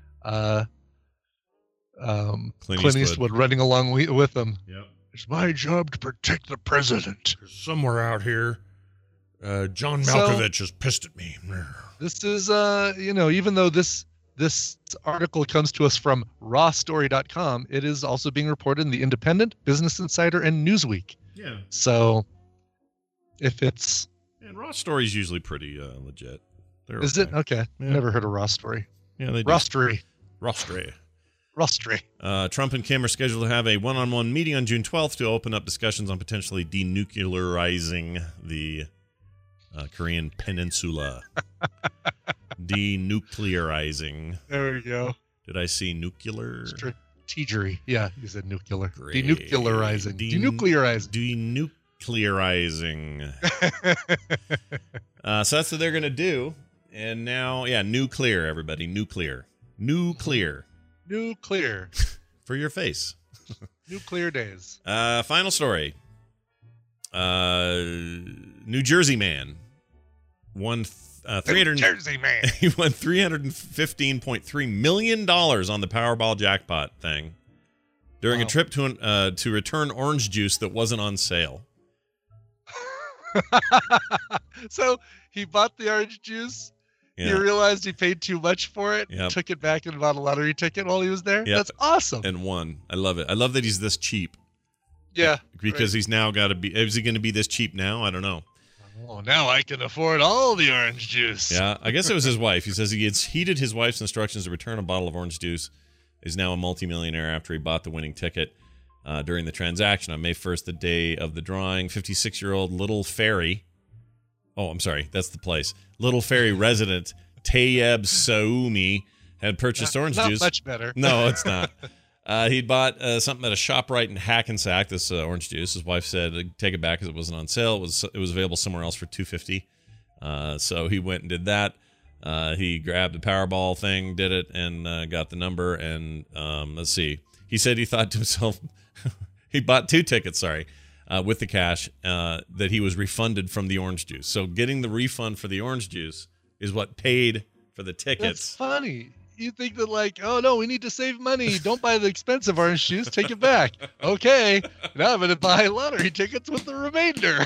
Clint Eastwood running along with them. Yep. It's my job to protect the president. Somewhere out here, John Malkovich is pissed at me. This is, even though this article comes to us from rawstory.com, it is also being reported in The Independent, Business Insider, and Newsweek. Yeah. So, if it's... And Raw Story's usually pretty legit. Is it? Okay. Yeah. Never heard of Raw Story. Yeah, they do. Rostery. Trump and Kim are scheduled to have a one-on-one meeting on June 12th to open up discussions on potentially denuclearizing the Korean peninsula. Denuclearizing. There we go. Did I see nuclear? Strategery. Yeah, you said nuclear. Great. Denuclearizing. Denuclearizing. Denuclearizing. So that's what they're going to do. And now, nuclear, everybody. Nuclear. For your face. Nuclear days. Final story. New Jersey man won Jersey man. He won $315.3 million on the Powerball jackpot thing during a trip to return orange juice that wasn't on sale. So he bought the orange juice. Yeah. He realized he paid too much for it. Yep. Took it back and bought a lottery ticket while he was there. Yep. That's awesome. And won. I love it. I love that he's this cheap. Yeah. Because he's now got to be. Is he going to be this cheap now? I don't know. Oh, now I can afford all the orange juice. Yeah. I guess it was his wife. He says he had heeded his wife's instructions to return a bottle of orange juice. Is now a multimillionaire after he bought the winning ticket during the transaction on May 1st, the day of the drawing. 56-year-old Little Ferry. Oh, I'm sorry. That's the place. Little Ferry resident Tayeb Saoumi had purchased orange juice. Not much better. No, it's not. He'd bought something at a ShopRite in Hackensack. This orange juice. His wife said, "Take it back because it wasn't on sale. It was available somewhere else for $2.50." So he went and did that. He grabbed the Powerball thing, did it, and got the number. And let's see. He said he thought to himself, he bought 2 tickets. Sorry. With the cash, that he was refunded from the orange juice. So getting the refund for the orange juice is what paid for the tickets. That's funny. you think that like, oh no, we need to save money. Don't buy the expensive orange juice. Take it back. Okay, now I'm going to buy lottery tickets with the remainder.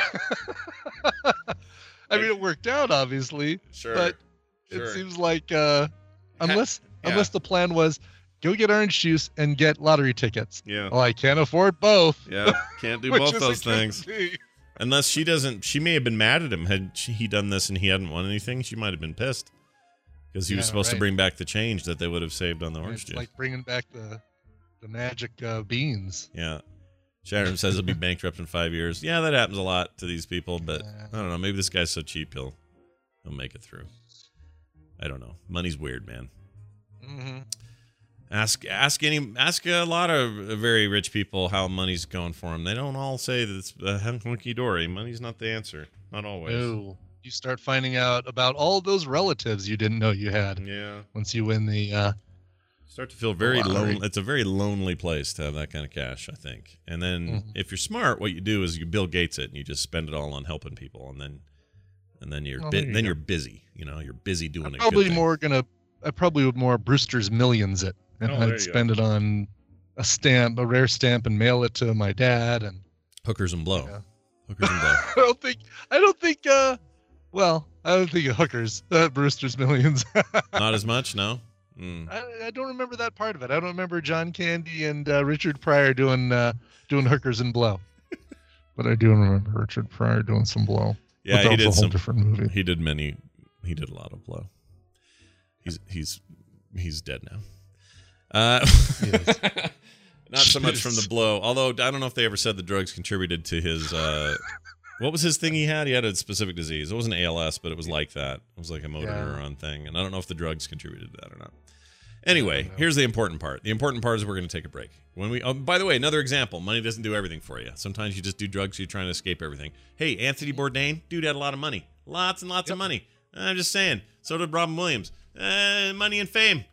I mean, it worked out, obviously. Sure. But it seems like unless the plan was go get orange juice and get lottery tickets. Yeah. Well, I can't afford both. Yeah, can't do both those things. Unless she doesn't, she may have been mad at him. Had he done this and he hadn't won anything, she might have been pissed. Because he was supposed to bring back the change that they would have saved on the orange juice. Like bringing back the magic beans. Yeah. Sharon says he'll be bankrupt in 5 years. Yeah, that happens a lot to these people, but I don't know. Maybe this guy's so cheap he'll make it through. I don't know. Money's weird, man. Mm-hmm. Ask a lot of very rich people how money's going for them. They don't all say that it's hunky dory. Money's not the answer. Not always. No. You start finding out about all those relatives you didn't know you had. Yeah. Once you win the start to feel very lonely. It's a very lonely place to have that kind of cash, I think. And then if you're smart, what you do is you Bill Gates it and you just spend it all on helping people, and then you're busy. You know, you're busy doing it. I probably would more Brewster's Millions it, and I'd spend it on a rare stamp, and mail it to my dad and hookers and blow. Yeah. Hookers and blow. I don't think of hookers at Brewster's Millions. Not as much, no. I don't remember that part of it. I don't remember John Candy and Richard Pryor doing hookers and blow, but I do remember Richard Pryor doing some blow. Yeah, he did a whole different movie. He did a lot of blow. He's dead now. Not so much from the blow, although I don't know if they ever said the drugs contributed to his. What was his thing he had? He had a specific disease. It wasn't ALS, but it was like that. It was like a motor neuron thing, and I don't know if the drugs contributed to that or not. Anyway, here's the important part. The important part is we're going to take a break. By the way, another example. Money doesn't do everything for you. Sometimes you just do drugs. You're trying to escape everything. Hey, Anthony Bourdain, dude had a lot of money, lots and lots of money. I'm just saying. So did Robin Williams. Money and fame.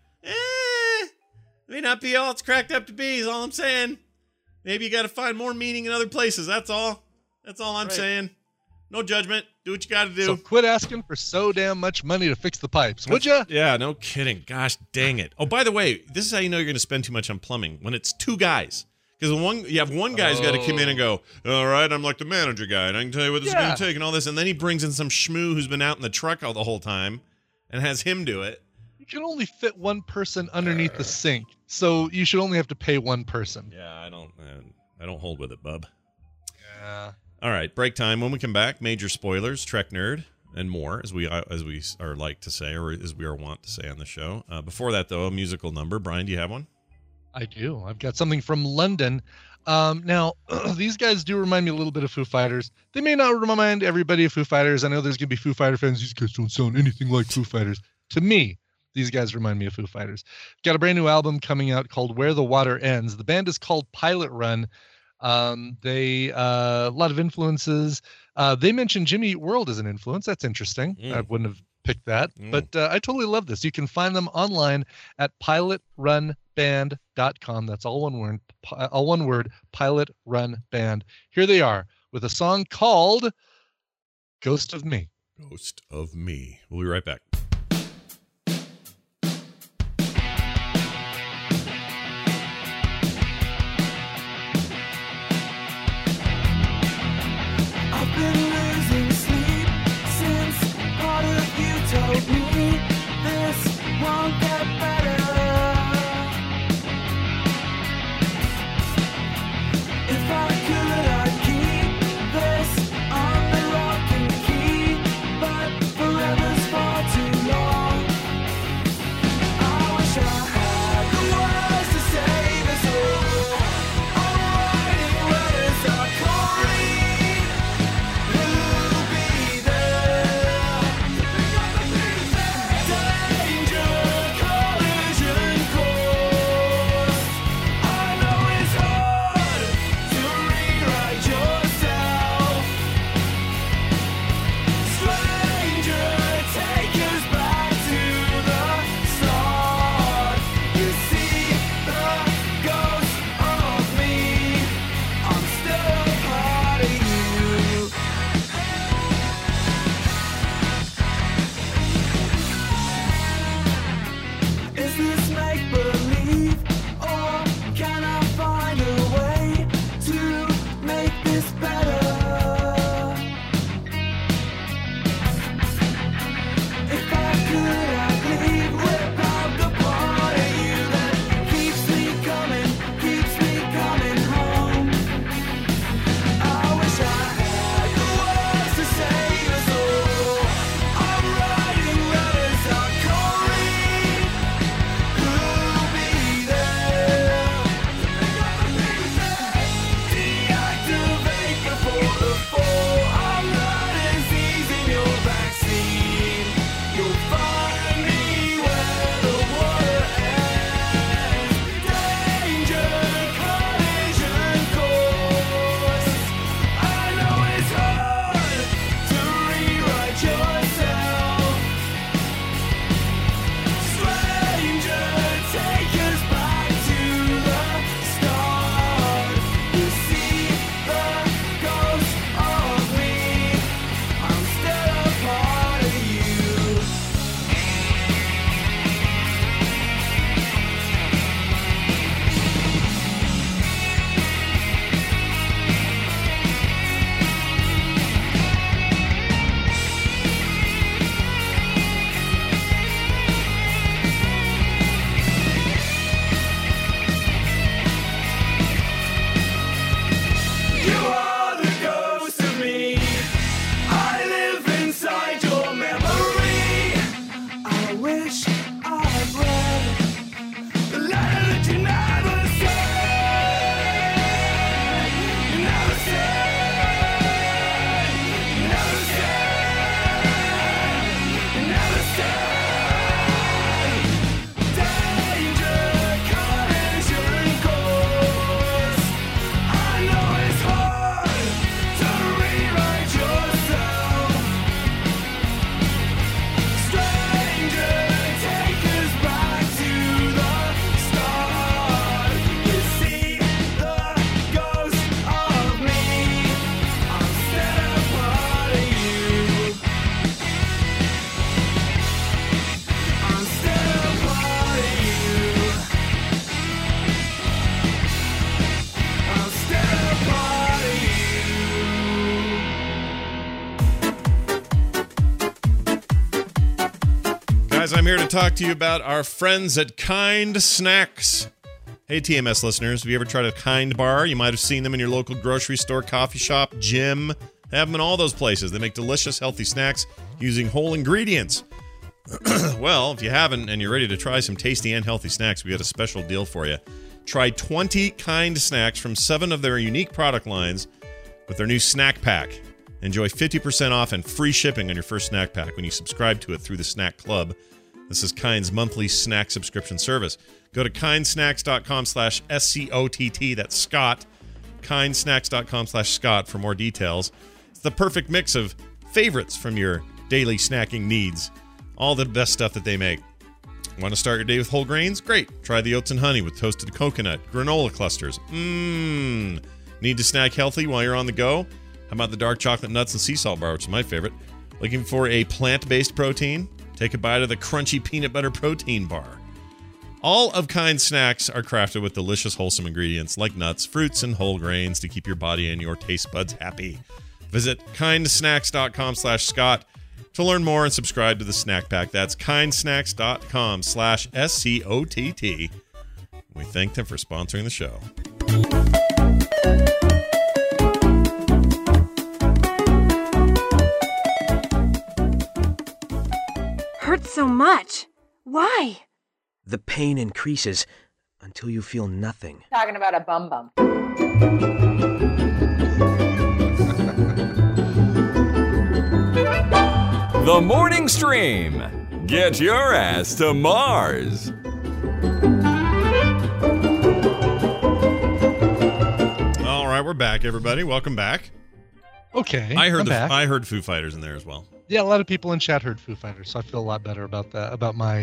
May not be all it's cracked up to be. Is all I'm saying. Maybe you got to find more meaning in other places. That's all. That's all I'm saying. No judgment. Do what you got to do. So quit asking for so damn much money to fix the pipes, would you? Yeah, no kidding. Gosh dang it. Oh, by the way, this is how you know you're going to spend too much on plumbing. When it's two guys. Because you have one guy who's got to come in and go, all right, I'm like the manager guy, and I can tell you what this is going to take and all this. And then he brings in some schmoo who's been out in the truck all the whole time and has him do it. You can only fit one person underneath the sink, so you should only have to pay one person. Yeah, I don't hold with it, bub. Yeah. All right, break time. When we come back, major spoilers, Trek Nerd, and more, as we are like to say, or as we are wont to say on the show. Before that, though, a musical number. Brian, do you have one? I do. I've got something from London. Now, these guys do remind me a little bit of Foo Fighters. They may not remind everybody of Foo Fighters. I know there's going to be Foo Fighter fans. These guys don't sound anything like Foo Fighters. To me, these guys remind me of Foo Fighters. Got a brand new album coming out called Where the Water Ends. The band is called Pilot Run. They a lot of influences. They mentioned Jimmy Eat World as an influence. That's interesting. I wouldn't have picked that, but I totally love this. You can find them online at pilotrunband.com. That's all one word, Pilot Run Band. Here they are with a song called Ghost of Me. Ghost of Me. We'll be right back. Forever's far too guys, I'm here to talk to you about our friends at Kind Snacks. Hey, TMS listeners, have you ever tried a Kind bar? You might have seen them in your local grocery store, coffee shop, gym. They have them in all those places. They make delicious, healthy snacks using whole ingredients. Well, if you haven't and you're ready to try some tasty and healthy snacks, we got a special deal for you. Try 20 Kind snacks from 7 of their unique product lines with their new snack pack. Enjoy 50% off and free shipping on your first snack pack when you subscribe to it through the Snack Club. This is Kind's monthly snack subscription service. Go to kindsnacks.com/SCOTT. That's Scott. Kindsnacks.com/Scott for more details. It's the perfect mix of favorites from your daily snacking needs. All the best stuff that they make. Want to start your day with whole grains? Great. Try the oats and honey with toasted coconut, granola clusters. Need to snack healthy while you're on the go? How about the dark chocolate nuts and sea salt bar, which is my favorite? Looking for a plant-based protein? Take a bite of the crunchy peanut butter protein bar. All of Kind snacks are crafted with delicious, wholesome ingredients like nuts, fruits, and whole grains to keep your body and your taste buds happy. Visit kindsnacks.com/Scott to learn more and subscribe to the snack pack. That's kindsnacks.com/SCOTT. We thank them for sponsoring the show. Hurts so much. Why? The pain increases until you feel nothing. Talking about a bum bum. The Morning Stream. Get your ass to Mars. All right, we're back, everybody. Welcome back. Okay, I heard Foo Fighters in there as well. Yeah, a lot of people in chat heard Foo Fighters, so I feel a lot better about that. About my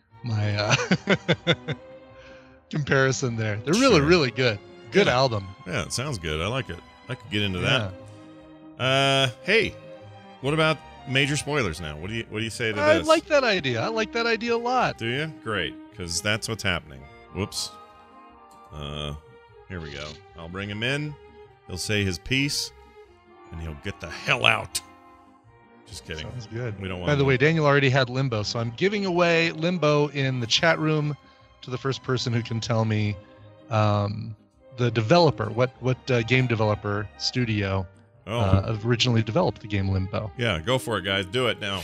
comparison there. They're really, really good. Good album. Yeah, it sounds good. I like it. I could get into that. Hey, what about major spoilers now? What do you say to this? I like that idea. I like that idea a lot. Do you? Great, because that's what's happening. Whoops. Here we go. I'll bring him in. He'll say his piece, and he'll get the hell out. Just kidding. Sounds good. We don't want. By the way, Daniel already had Limbo, so I'm giving away Limbo in the chat room to the first person who can tell me the developer, what game developer studio originally developed the game Limbo. Yeah, go for it, guys. Do it now.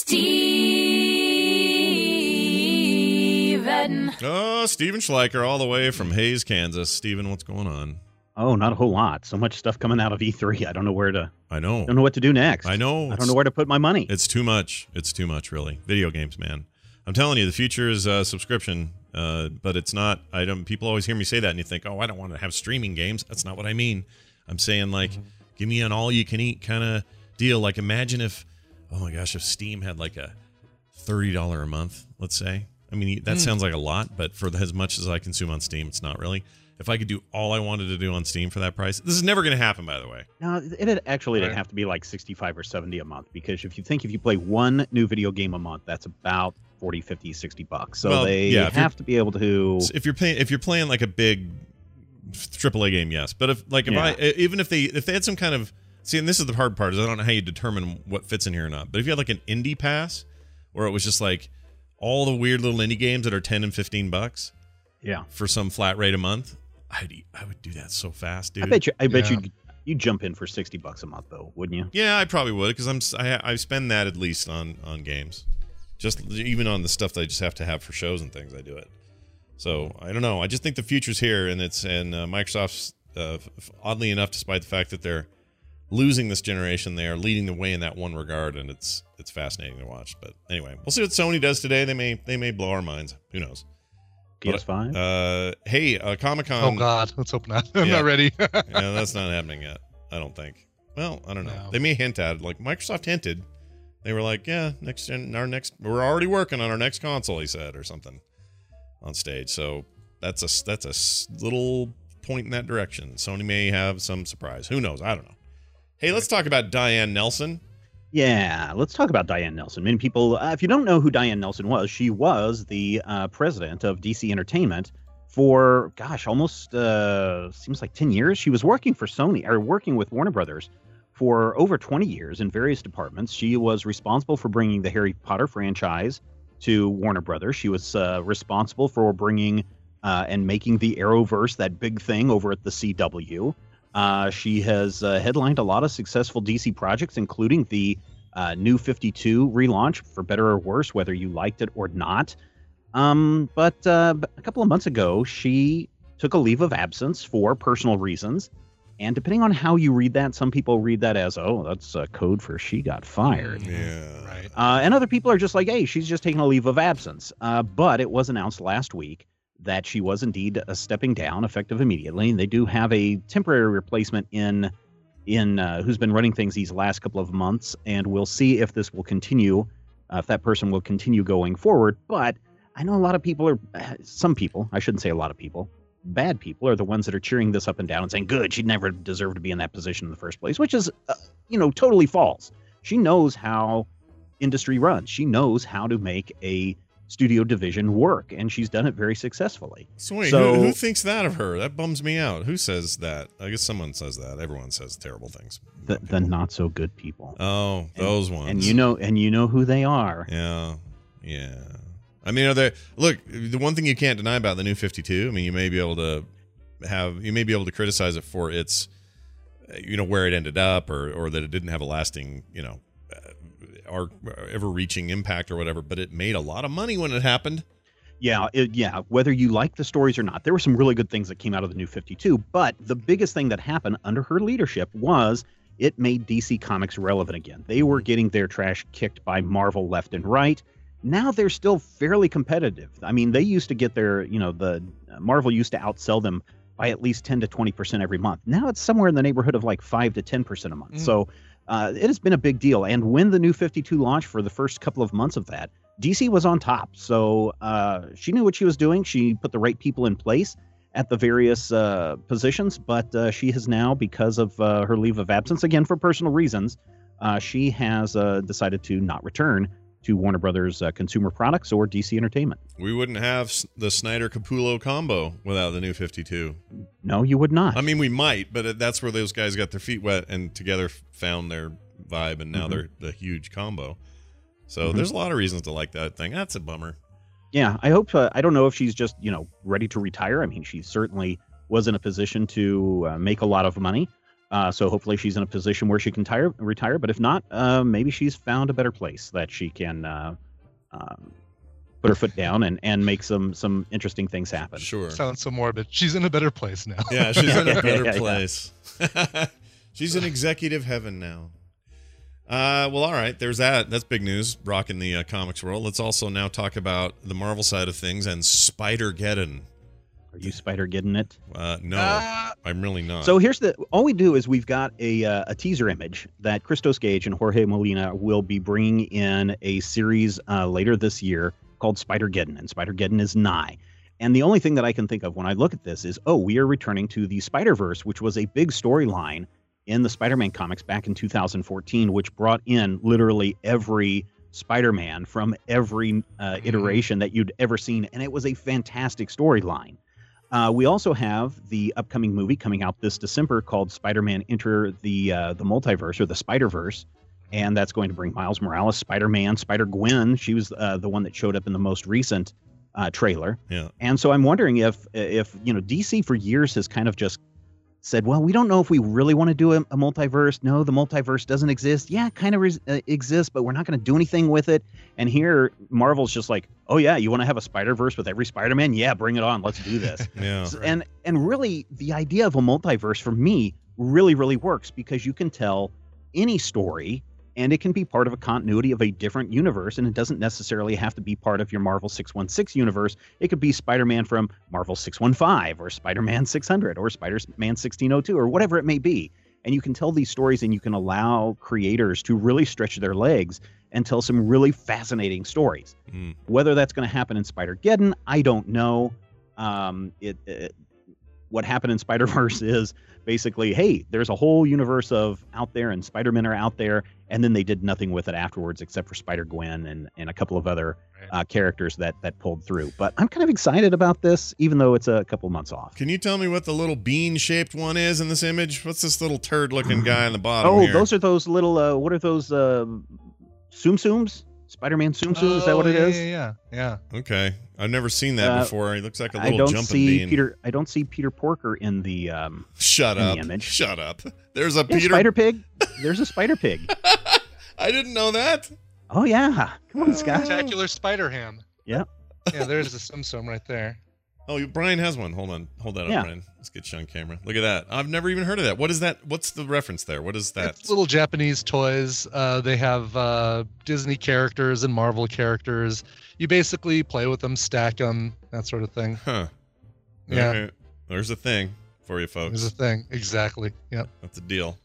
Steven. Oh, Steven Schleicher, all the way from Hayes, Kansas. Steven, what's going on? Oh, not a whole lot. So much stuff coming out of E3. I don't know where to. I know. I don't know what to do next. I know. I don't know where to put my money. It's too much. It's too much, really. Video games, man. I'm telling you, the future is subscription, but it's not. People always hear me say that, and you think, oh, I don't want to have streaming games. That's not what I mean. I'm saying, like, give me an all-you-can-eat kind of deal. Like, imagine if, oh my gosh, if Steam had like a $30 a month, let's say. I mean, that sounds like a lot, but for as much as I consume on Steam, it's not really. If I could do all I wanted to do on Steam for that price, this is never going to happen, by the way. No, it'd have to be like 65 or 70 a month, because if you play one new video game a month, that's about 40, 50, 60 bucks. So they have to be able to. If you're playing like a big AAA game, yes. But if they had some kind of, see, and this is the hard part, is I don't know how you determine what fits in here or not. But if you had like an indie pass, where it was just like all the weird little indie games that are 10 and 15 bucks, for some flat rate a month, I would do that so fast, dude. I bet you'd jump in for $60 a month, though, wouldn't you? Yeah, I probably would, because I spend that at least on games, just even on the stuff that I just have to have for shows and things. I do it. So I don't know. I just think the future's here, and Microsoft's oddly enough, despite the fact that they're losing this generation, they are leading the way in that one regard, and it's fascinating to watch. But anyway, we'll see what Sony does today. They may blow our minds. Who knows? PS5? Hey, Comic-Con. Oh, God. Let's hope not. I'm not ready. Yeah, that's not happening yet, I don't think. Well, I don't know. No. They may hint at it. Like, Microsoft hinted. They were like, yeah, we're already working on our next console, he said, or something on stage. So that's a little point in that direction. Sony may have some surprise. Who knows? I don't know. Hey, let's talk about Diane Nelson. Yeah, let's talk about Diane Nelson. Many people, if you don't know who Diane Nelson was, she was the president of DC Entertainment for, almost seems like 10 years. She was working for Sony, or working with Warner Brothers for over 20 years in various departments. She was responsible for bringing the Harry Potter franchise to Warner Brothers. She was responsible for bringing and making the Arrowverse that big thing over at the CW. She has headlined a lot of successful DC projects, including the New 52 relaunch, for better or worse, whether you liked it or not. But a couple of months ago, she took a leave of absence for personal reasons. And depending on how you read that, some people read that as, oh, that's a code for she got fired. Yeah. Right. And other people are just like, hey, she's just taking a leave of absence. But it was announced last week that she was indeed stepping down, effective immediately. And they do have a temporary replacement in who's been running things these last couple of months. And we'll see if this will continue, if that person will continue going forward. But I know a lot of people are, some people, I shouldn't say a lot of people, bad people are the ones that are cheering this up and down and saying, good, she never deserved to be in that position in the first place, which is, totally false. She knows how industry runs. She knows how to make a studio division work, and she's done it very successfully. So wait, who thinks that of her? That bums me out. Who says that? I guess someone says that. Everyone says terrible things. The not so good people. Oh, those ones. And you know who they are. Yeah. I mean, look, the one thing you can't deny about the New 52, I mean, you may be able to criticize it for its, where it ended up, or that it didn't have a lasting, ever-reaching impact or whatever, but it made a lot of money when it happened. Yeah, whether you like the stories or not, there were some really good things that came out of the New 52, but the biggest thing that happened under her leadership was it made DC Comics relevant again. They were getting their trash kicked by Marvel left and right. Now they're still fairly competitive. I mean, they used to get their, the Marvel used to outsell them by at least 10 to 20% every month. Now it's somewhere in the neighborhood of like 5 to 10% a month. So it has been a big deal. And when the New 52 launched, for the first couple of months of that, DC was on top. So she knew what she was doing. She put the right people in place at the various positions. But she has now, because of her leave of absence, again, for personal reasons, she has decided to not return to Warner Brothers Consumer Products or DC Entertainment. We wouldn't have the Snyder-Capullo combo without the New 52. No, you would not. I mean, we might, but that's where those guys got their feet wet and together found their vibe, and now they're the huge combo. So there's a lot of reasons to like that thing. That's a bummer. Yeah, I hope, I don't know if she's just, ready to retire. I mean, she certainly was in a position to make a lot of money. So hopefully she's in a position where she can retire. But if not, maybe she's found a better place that she can put her foot down and make some interesting things happen. Sure. Sounds so morbid. She's in a better place now. Yeah, she's in a better place. She's in executive heaven now. Well, all right. There's that. That's big news, rocking the comics world. Let's also now talk about the Marvel side of things and Spider-Geddon. Are you Spider-Geddon it? No, I'm really not. So here's all we do is we've got a teaser image that Christos Gage and Jorge Molina will be bringing in a series later this year called Spider-Geddon, and Spider-Geddon is nigh. And the only thing that I can think of when I look at this is, we are returning to the Spider-Verse, which was a big storyline in the Spider-Man comics back in 2014, which brought in literally every Spider-Man from every iteration that you'd ever seen, and it was a fantastic storyline. We also have the upcoming movie coming out this December called Spider-Man Enter the Multiverse, or the Spider-Verse, and that's going to bring Miles Morales, Spider-Man, Spider-Gwen. She was the one that showed up in the most recent trailer. Yeah. And so I'm wondering if DC for years has kind of just said, well, we don't know if we really want to do a multiverse. No, the multiverse doesn't exist. Yeah, it kind of exists, but we're not going to do anything with it. And here, Marvel's just like, oh, yeah, you want to have a Spider-Verse with every Spider-Man? Yeah, bring it on. Let's do this. Yeah. And really, the idea of a multiverse, for me, really, really works, because you can tell any story, and it can be part of a continuity of a different universe, and it doesn't necessarily have to be part of your Marvel 616 universe. It could be Spider-Man from Marvel 615, or Spider-Man 600, or Spider-Man 1602, or whatever it may be. And you can tell these stories, and you can allow creators to really stretch their legs and tell some really fascinating stories. Whether that's going to happen in Spider-Geddon, I don't know. What happened in Spider-Verse is basically, hey, there's a whole universe out there, and Spider-Men are out there, and then they did nothing with it afterwards except for Spider-Gwen and a couple of other characters that pulled through. But I'm kind of excited about this, even though it's a couple months off. Can you tell me what the little bean-shaped one is in this image? What's this little turd-looking guy on the bottom here? Those are those little, what are those, Tsum Tsums? Spider-Man Tsum Tsum. Is that what it is? Yeah. Okay, I've never seen that before. He looks like a I little don't jumping see bean. Peter. I don't see Peter Porker in the Shut in up! the image. Shut up! There's a Yeah, Peter Spider Pig. There's a Spider Pig. I didn't know that. Oh yeah, come on, Scott. Spectacular Spider-Ham. Yeah. Yeah, there's a Tsum Tsum right there. Oh, Brian has one. Hold that up, Yeah. Brian. Let's get you on camera. Look at that. I've never even heard of that. What is that? What's the reference there? What is that? It's little Japanese toys. They have Disney characters and Marvel characters. You basically play with them, stack them, that sort of thing. Huh. Yeah. All right. There's a thing for you folks. There's a thing. Exactly. Yep. That's a deal.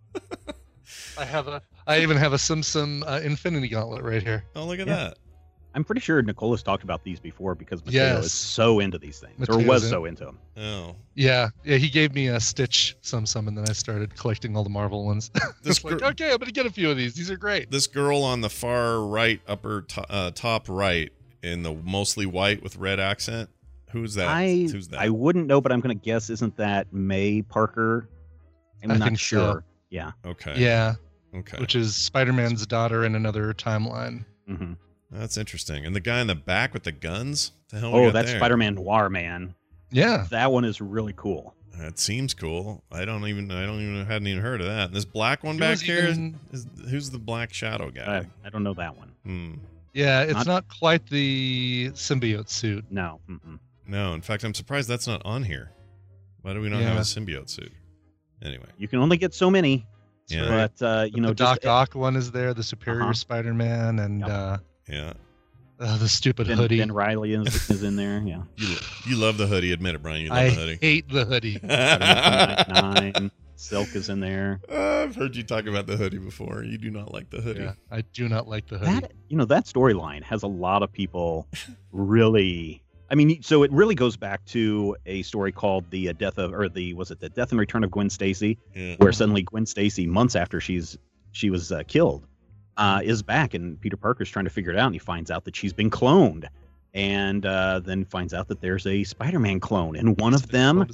I even have a Tsum Tsum Infinity Gauntlet right here. Oh, look at that. I'm pretty sure Nicola's talked about these before because Mateo is so into these things, or Mateo's was so into them. Oh. Yeah. He gave me a Stitch Tsum Tsum, and then I started collecting all the Marvel ones. This like, okay, I'm gonna get a few of these. These are great. This girl on the far right, top right, in the mostly white with red accent. Who's that? Who's that? I wouldn't know, but I'm going to guess. Isn't that May Parker? I'm I not think sure. so. Yeah. Okay. Yeah. Okay. Which is Spider-Man's daughter in another timeline. Mm-hmm. That's interesting. And the guy in the back with the guns? What the hell we Oh, got that's there? Spider-Man Noir, man. Yeah. That one is really cool. That seems cool. I hadn't even heard of that. And this black one back here, who's the Black Shadow guy? I don't know that one. Yeah, it's not quite the symbiote suit. No. Mm-mm. No, in fact, I'm surprised that's not on here. Why do we not have a symbiote suit? Anyway. You can only get so many. Yeah. But, you know, the Doc Ock one is there, the Superior Spider-Man, and the stupid hoodie. Ben Reilly is in there, yeah. You love the hoodie. Admit it, Brian. You love the hoodie. I hate the hoodie. 9 Silk is in there. I've heard you talk about the hoodie before. You do not like the hoodie. Yeah, I do not like the hoodie. That storyline has a lot of people really... I mean, so it really goes back to a story called the Death and Return of Gwen Stacy, where suddenly Gwen Stacy, months after she was killed, is back, and Peter Parker's trying to figure it out, and he finds out that she's been cloned, and then finds out that there's a Spider-Man clone, and one of them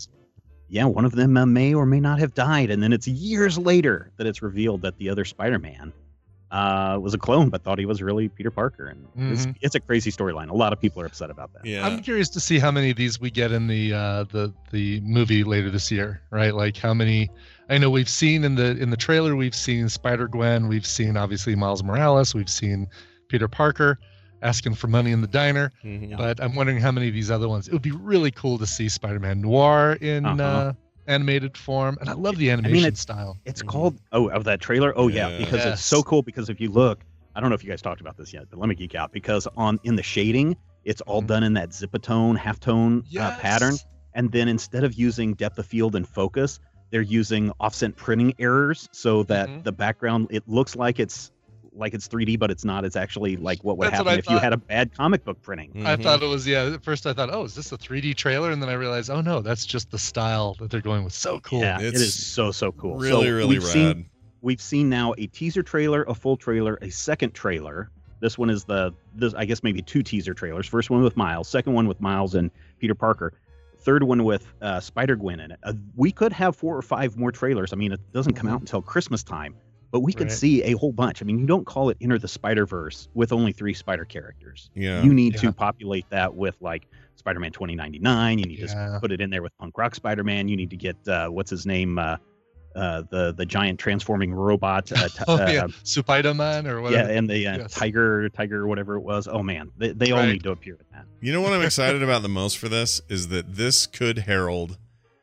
may or may not have died, and then it's years later that it's revealed that the other Spider-Man was a clone, but thought he was really Peter Parker, and it's a crazy storyline. A lot of people are upset about that. Yeah, I'm curious to see how many of these we get in the movie later this year, right? Like how many? I know we've seen in the trailer, we've seen Spider-Gwen, we've seen obviously Miles Morales, we've seen Peter Parker asking for money in the diner, but I'm wondering how many of these other ones. It would be really cool to see Spider-Man Noir in animated form, and I love the animation style. It's called of that trailer. Because it's so cool. Because if you look, I don't know if you guys talked about this yet, but let me geek out because in the shading, it's all done in that zipatone, halftone pattern, and then instead of using depth of field and focus, they're using offset printing errors so that the background it looks like it's 3D, but it's not. It's actually like what would happen if you had a bad comic book printing. I thought it was, at first I thought, is this a 3D trailer? And then I realized, oh no, that's just the style that they're going with. So cool. Yeah, it is so cool. Really, really rad. We've seen now a teaser trailer, a full trailer, a second trailer. This one is I guess maybe 2 teaser trailers. First one with Miles, second one with Miles and Peter Parker. Third one with Spider-Gwen in it. We could have 4 or 5 more trailers. I mean, it doesn't come out until Christmas time. But we could see a whole bunch. I mean, you don't call it Enter the Spider-Verse with only 3 spider characters. Yeah. You need to populate that with like Spider-Man 2099. You need to put it in there with Punk Rock Spider-Man. You need to get what's his name, the giant transforming robot, Spider-Man or whatever. Yeah, and the Tiger, whatever it was. Oh man, they all need to appear in that. You know what I'm excited about the most for this is that this could herald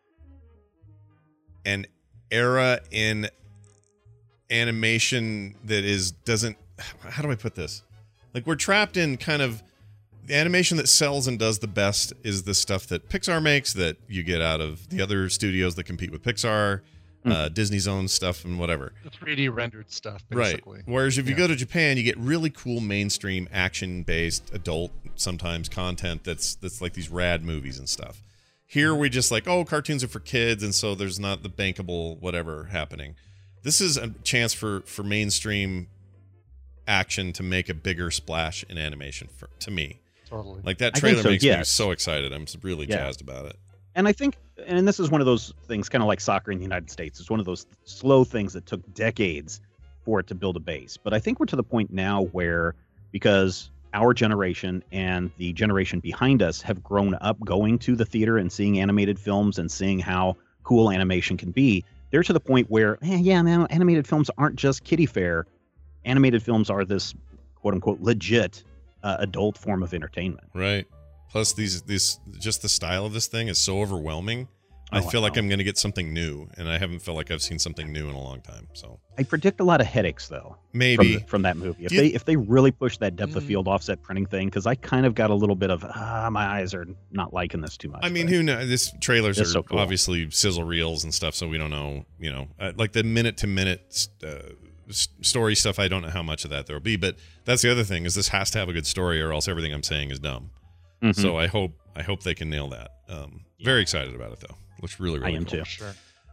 an era in animation that how do I put this? Like we're trapped in kind of the animation that sells and does the best is the stuff that Pixar makes that you get out of the other studios that compete with Pixar, Disney's own stuff and whatever. The 3D rendered stuff, basically. Right. Whereas if you go to Japan, you get really cool mainstream action-based adult sometimes content that's like these rad movies and stuff. Here we just like, cartoons are for kids, and so there's not the bankable whatever happening. This is a chance for mainstream action to make a bigger splash in animation to me. Totally. Like that trailer makes me so excited. I'm really jazzed about it. And I think, and this is one of those things, kind of like soccer in the United States. It's one of those slow things that took decades for it to build a base. But I think we're to the point now where, because our generation and the generation behind us have grown up going to the theater and seeing animated films and seeing how cool animation can be. They're to the point where, now animated films aren't just kiddie fare. Animated films are this quote unquote legit adult form of entertainment. Right. Plus these just the style of this thing is so overwhelming. I feel like I'm going to get something new, and I haven't felt like I've seen something new in a long time. So I predict a lot of headaches, though. Maybe from that movie, if they really push that depth of field offset printing thing, because I kind of got a little bit of my eyes are not liking this too much. I mean, who knows? This trailers are so cool. Obviously sizzle reels and stuff, so we don't know. Like the minute to minute story stuff. I don't know how much of that there will be, but that's the other thing is this has to have a good story, or else everything I'm saying is dumb. Mm-hmm. So I hope they can nail that. Very excited about it though. Looks really cool. I am too. Sure.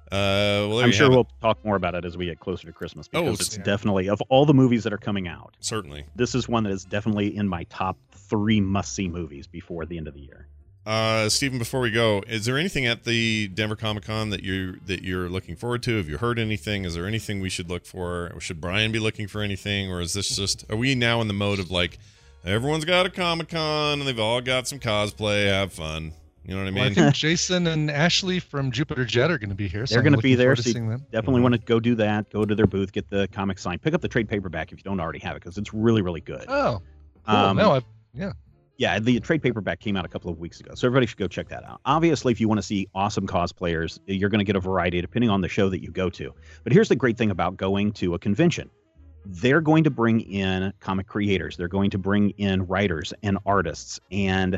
I'm sure we'll talk more about it as we get closer to Christmas, because it's definitely, of all the movies that are coming out, certainly this is one that is definitely in my top 3 must-see movies before the end of the year. Stephen, before we go, is there anything at the Denver Comic-Con that you're looking forward to? Have you heard anything? Is there anything we should look for? Or should Brian be looking for anything? Or is this just, are we now in the mode of like, everyone's got a Comic-Con and they've all got some cosplay, have fun? You know what I mean? Well, I think Jason and Ashley from Jupiter Jet are going to be here. So they're going to be there. So definitely want to go do that. Go to their booth, get the comic signed. Pick up the trade paperback if you don't already have it, because it's really, really good. Oh, cool. Yeah, the trade paperback came out a couple of weeks ago, so everybody should go check that out. Obviously, if you want to see awesome cosplayers, you're going to get a variety depending on the show that you go to. But here's the great thing about going to a convention. They're going to bring in comic creators. They're going to bring in writers and artists, and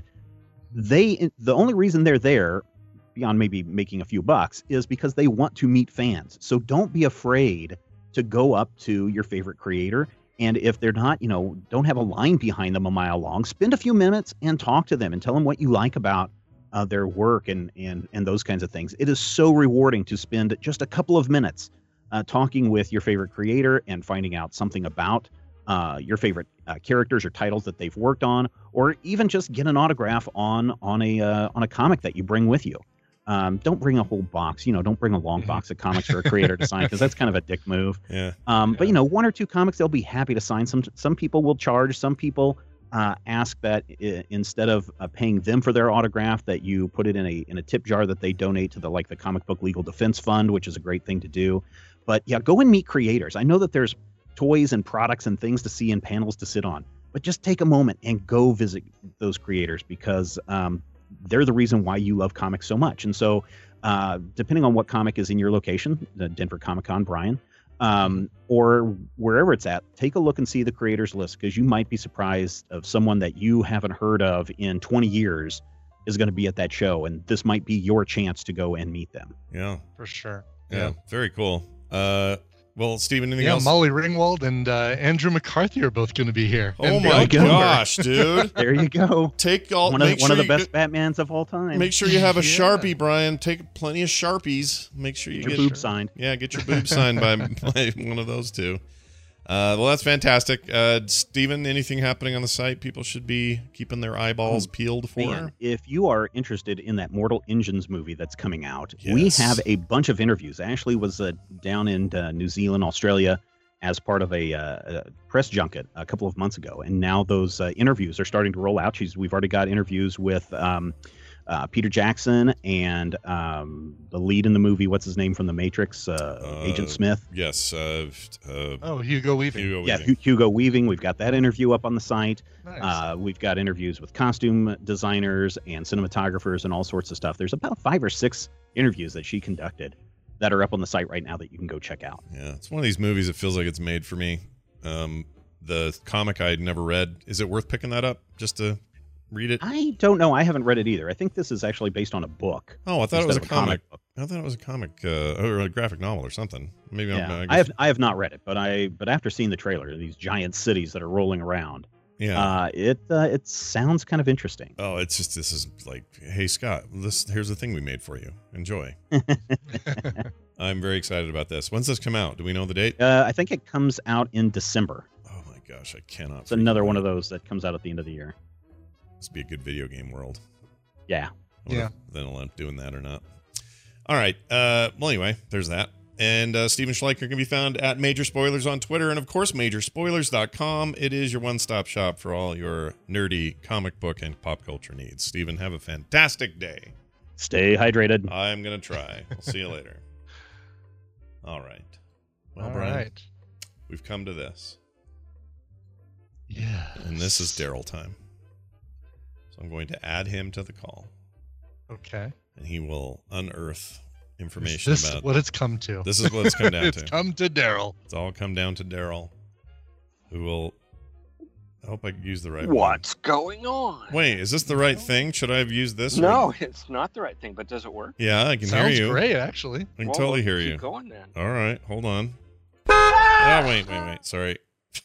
the only reason they're there, beyond maybe making a few bucks, is because they want to meet fans. So don't be afraid to go up to your favorite creator, and if they're not, don't have a line behind them a mile long, spend a few minutes and talk to them and tell them what you like about their work and those kinds of things. It is so rewarding to spend just a couple of minutes talking with your favorite creator and finding out something about your favorite characters or titles that they've worked on, or even just get an autograph on a comic that you bring with you. Don't bring a whole box, don't bring a long box of comics for a creator to sign, because that's kind of a dick move. Yeah. But 1 or 2 comics they'll be happy to sign. Some people will charge. Some people ask that instead of paying them for their autograph, that you put it in a tip jar that they donate to the Comic Book Legal Defense Fund, which is a great thing to do. But yeah, go and meet creators. I know that there's toys and products and things to see and panels to sit on, but just take a moment and go visit those creators, because they're the reason why you love comics so much. And so depending on what comic is in your location, the Denver Comic-Con, Brian, or wherever it's at, take a look and see the creators list, because you might be surprised of someone that you haven't heard of in 20 years is going to be at that show, and this might be your chance to go and meet them. Yeah, for sure. Yeah. Very cool. Well, Stephen, anything else? Molly Ringwald and Andrew McCarthy are both going to be here. Oh my gosh, dude! There you go. Take all one of the best Batmans of all time. Make sure you have a Sharpie, Brian. Take plenty of Sharpies. Make sure you get your boob signed. Yeah, get your boob signed by one of those two. Well, that's fantastic. Stephen, anything happening on the site people should be keeping their eyeballs peeled for? Man, if you are interested in that Mortal Engines movie that's coming out, we have a bunch of interviews. Ashley was down in New Zealand, Australia, as part of a press junket a couple of months ago, and now those interviews are starting to roll out. We've already got interviews with Peter Jackson and the lead in the movie, what's his name from The Matrix, Agent Smith. Yes. Hugo Weaving. Hugo Weaving. We've got that interview up on the site. Nice. We've got interviews with costume designers and cinematographers and all sorts of stuff. There's about 5 or 6 interviews that she conducted that are up on the site right now that you can go check out. Yeah, it's one of these movies that feels like it's made for me. The comic I'd never read. Is it worth picking that up just to read it? I don't know. I haven't read it either. I think this is actually based on a book. Oh, I thought it was a comic book. I thought it was a comic or a graphic novel or something. Maybe I have not read it, but after seeing the trailer, these giant cities that are rolling around, it sounds kind of interesting. Oh, it's just, this is like, hey Scott, here's the thing we made for you. Enjoy. I'm very excited about this. When's this come out? Do we know the date? I think it comes out in December. Oh my gosh, I cannot. It's another one of those that comes out at the end of the year. This would be a good video game world. Yeah. Then I'll end up doing that or not. All right. Well, anyway, there's that. And Steven Schleicher can be found at Major Spoilers on Twitter. And, of course, Majorspoilers.com. It is your one-stop shop for all your nerdy comic book and pop culture needs. Steven, have a fantastic day. Stay hydrated. I'm going to try. I'll see you later. All right. Well, All Brian, right. we've come to this. Yeah. And this is Daryl time. So I'm going to add him to the call. Okay. And he will unearth information Is this about what it's come to. This is what it's come down It's to. come to Daryl. It's all come down to Daryl, who will. I hope I use the right What's going on? Wait, is this the right thing? Should I have used this? No, it's not the right thing, but does it work? Yeah, I can hear Sounds you. great, actually. I can totally hear keep you. Going then. All right, hold on. Oh, wait. Sorry.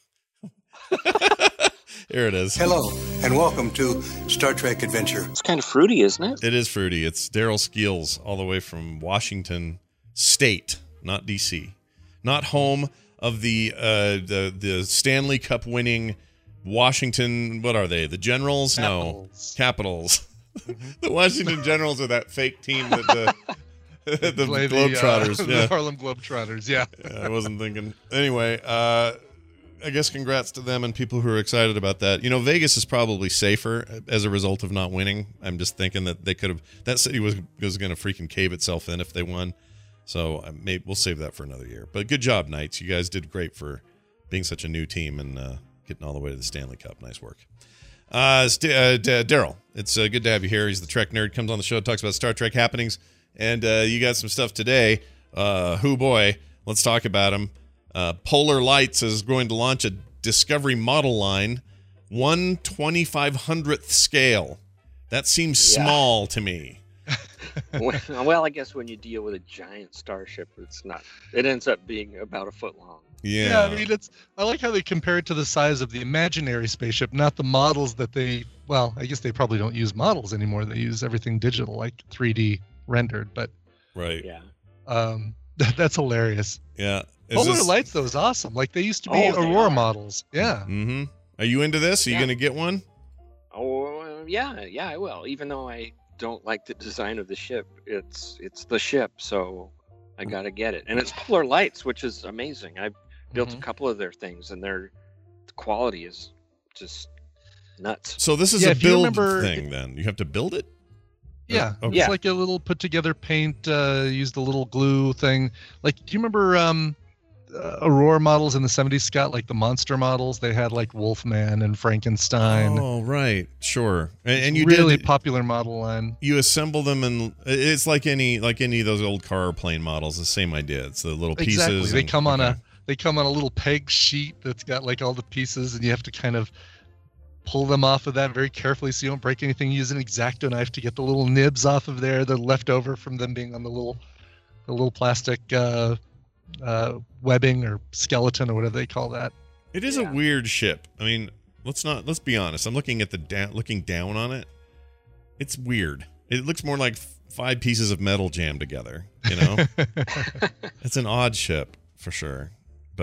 Here it is. Hello, and welcome to Star Trek Adventure. It's kind of fruity, isn't it? It is fruity. It's Daryl Skeels, all the way from Washington State, not D.C., not home of the Stanley Cup winning Washington. What are they? The Generals? Capitals. No, Capitals. Mm-hmm. The Washington Generals are that fake team that the Play Globetrotters. The Harlem Globetrotters. Yeah. I wasn't thinking. Anyway, I guess congrats to them and people who are excited about that. You know, Vegas is probably safer as a result of not winning. I'm just thinking that they could have. That city was going to freaking cave itself in if they won. So maybe we'll save that for another year. But good job, Knights. You guys did great for being such a new team and getting all the way to the Stanley Cup. Nice work. Daryl, it's good to have you here. He's the Trek nerd. Comes on the show, talks about Star Trek happenings. And you got some stuff today. Hoo boy. Let's talk about them. Polar Lights is going to launch a Discovery model line, 1/2500th scale. That seems small to me. Well, I guess when you deal with a giant starship, it's not. It ends up being about a foot long. Yeah, I mean, I like how they compare it to the size of the imaginary spaceship, not the models that they. Well, I guess they probably don't use models anymore. They use everything digital, like 3D rendered. But right, yeah, that's hilarious. Yeah. Polar Lights, though, is awesome. Like, they used to be Aurora models. Yeah. Mm-hmm. Are you into this? Are you going to get one? Oh, yeah, I will. Even though I don't like the design of the ship, it's the ship, so I got to get it. And it's Polar Lights, which is amazing. I've built a couple of their things, and the quality is just nuts. So this is a build thing, then? You have to build it? Yeah, Okay. it's like a little put-together paint, used a little glue thing. Like, do you remember Aurora models in the 70s, Scott? Like the monster models? They had, like, Wolfman and Frankenstein. Oh, right. Sure. And you really did, popular model line. You assemble them, and it's like any of those old car or plane models. The same idea. It's the little pieces. Exactly. They come on a little peg sheet that's got, like, all the pieces, and you have to kind of pull them off of that very carefully so you don't break anything. Use an X-Acto knife to get the little nibs off of there. They're left over from them being on the little plastic webbing or skeleton or whatever they call that. It is a weird ship. I mean, let's be honest. I'm looking at looking down on it. It's weird. It looks more like 5 pieces of metal jammed together, you know? It's an odd ship for sure.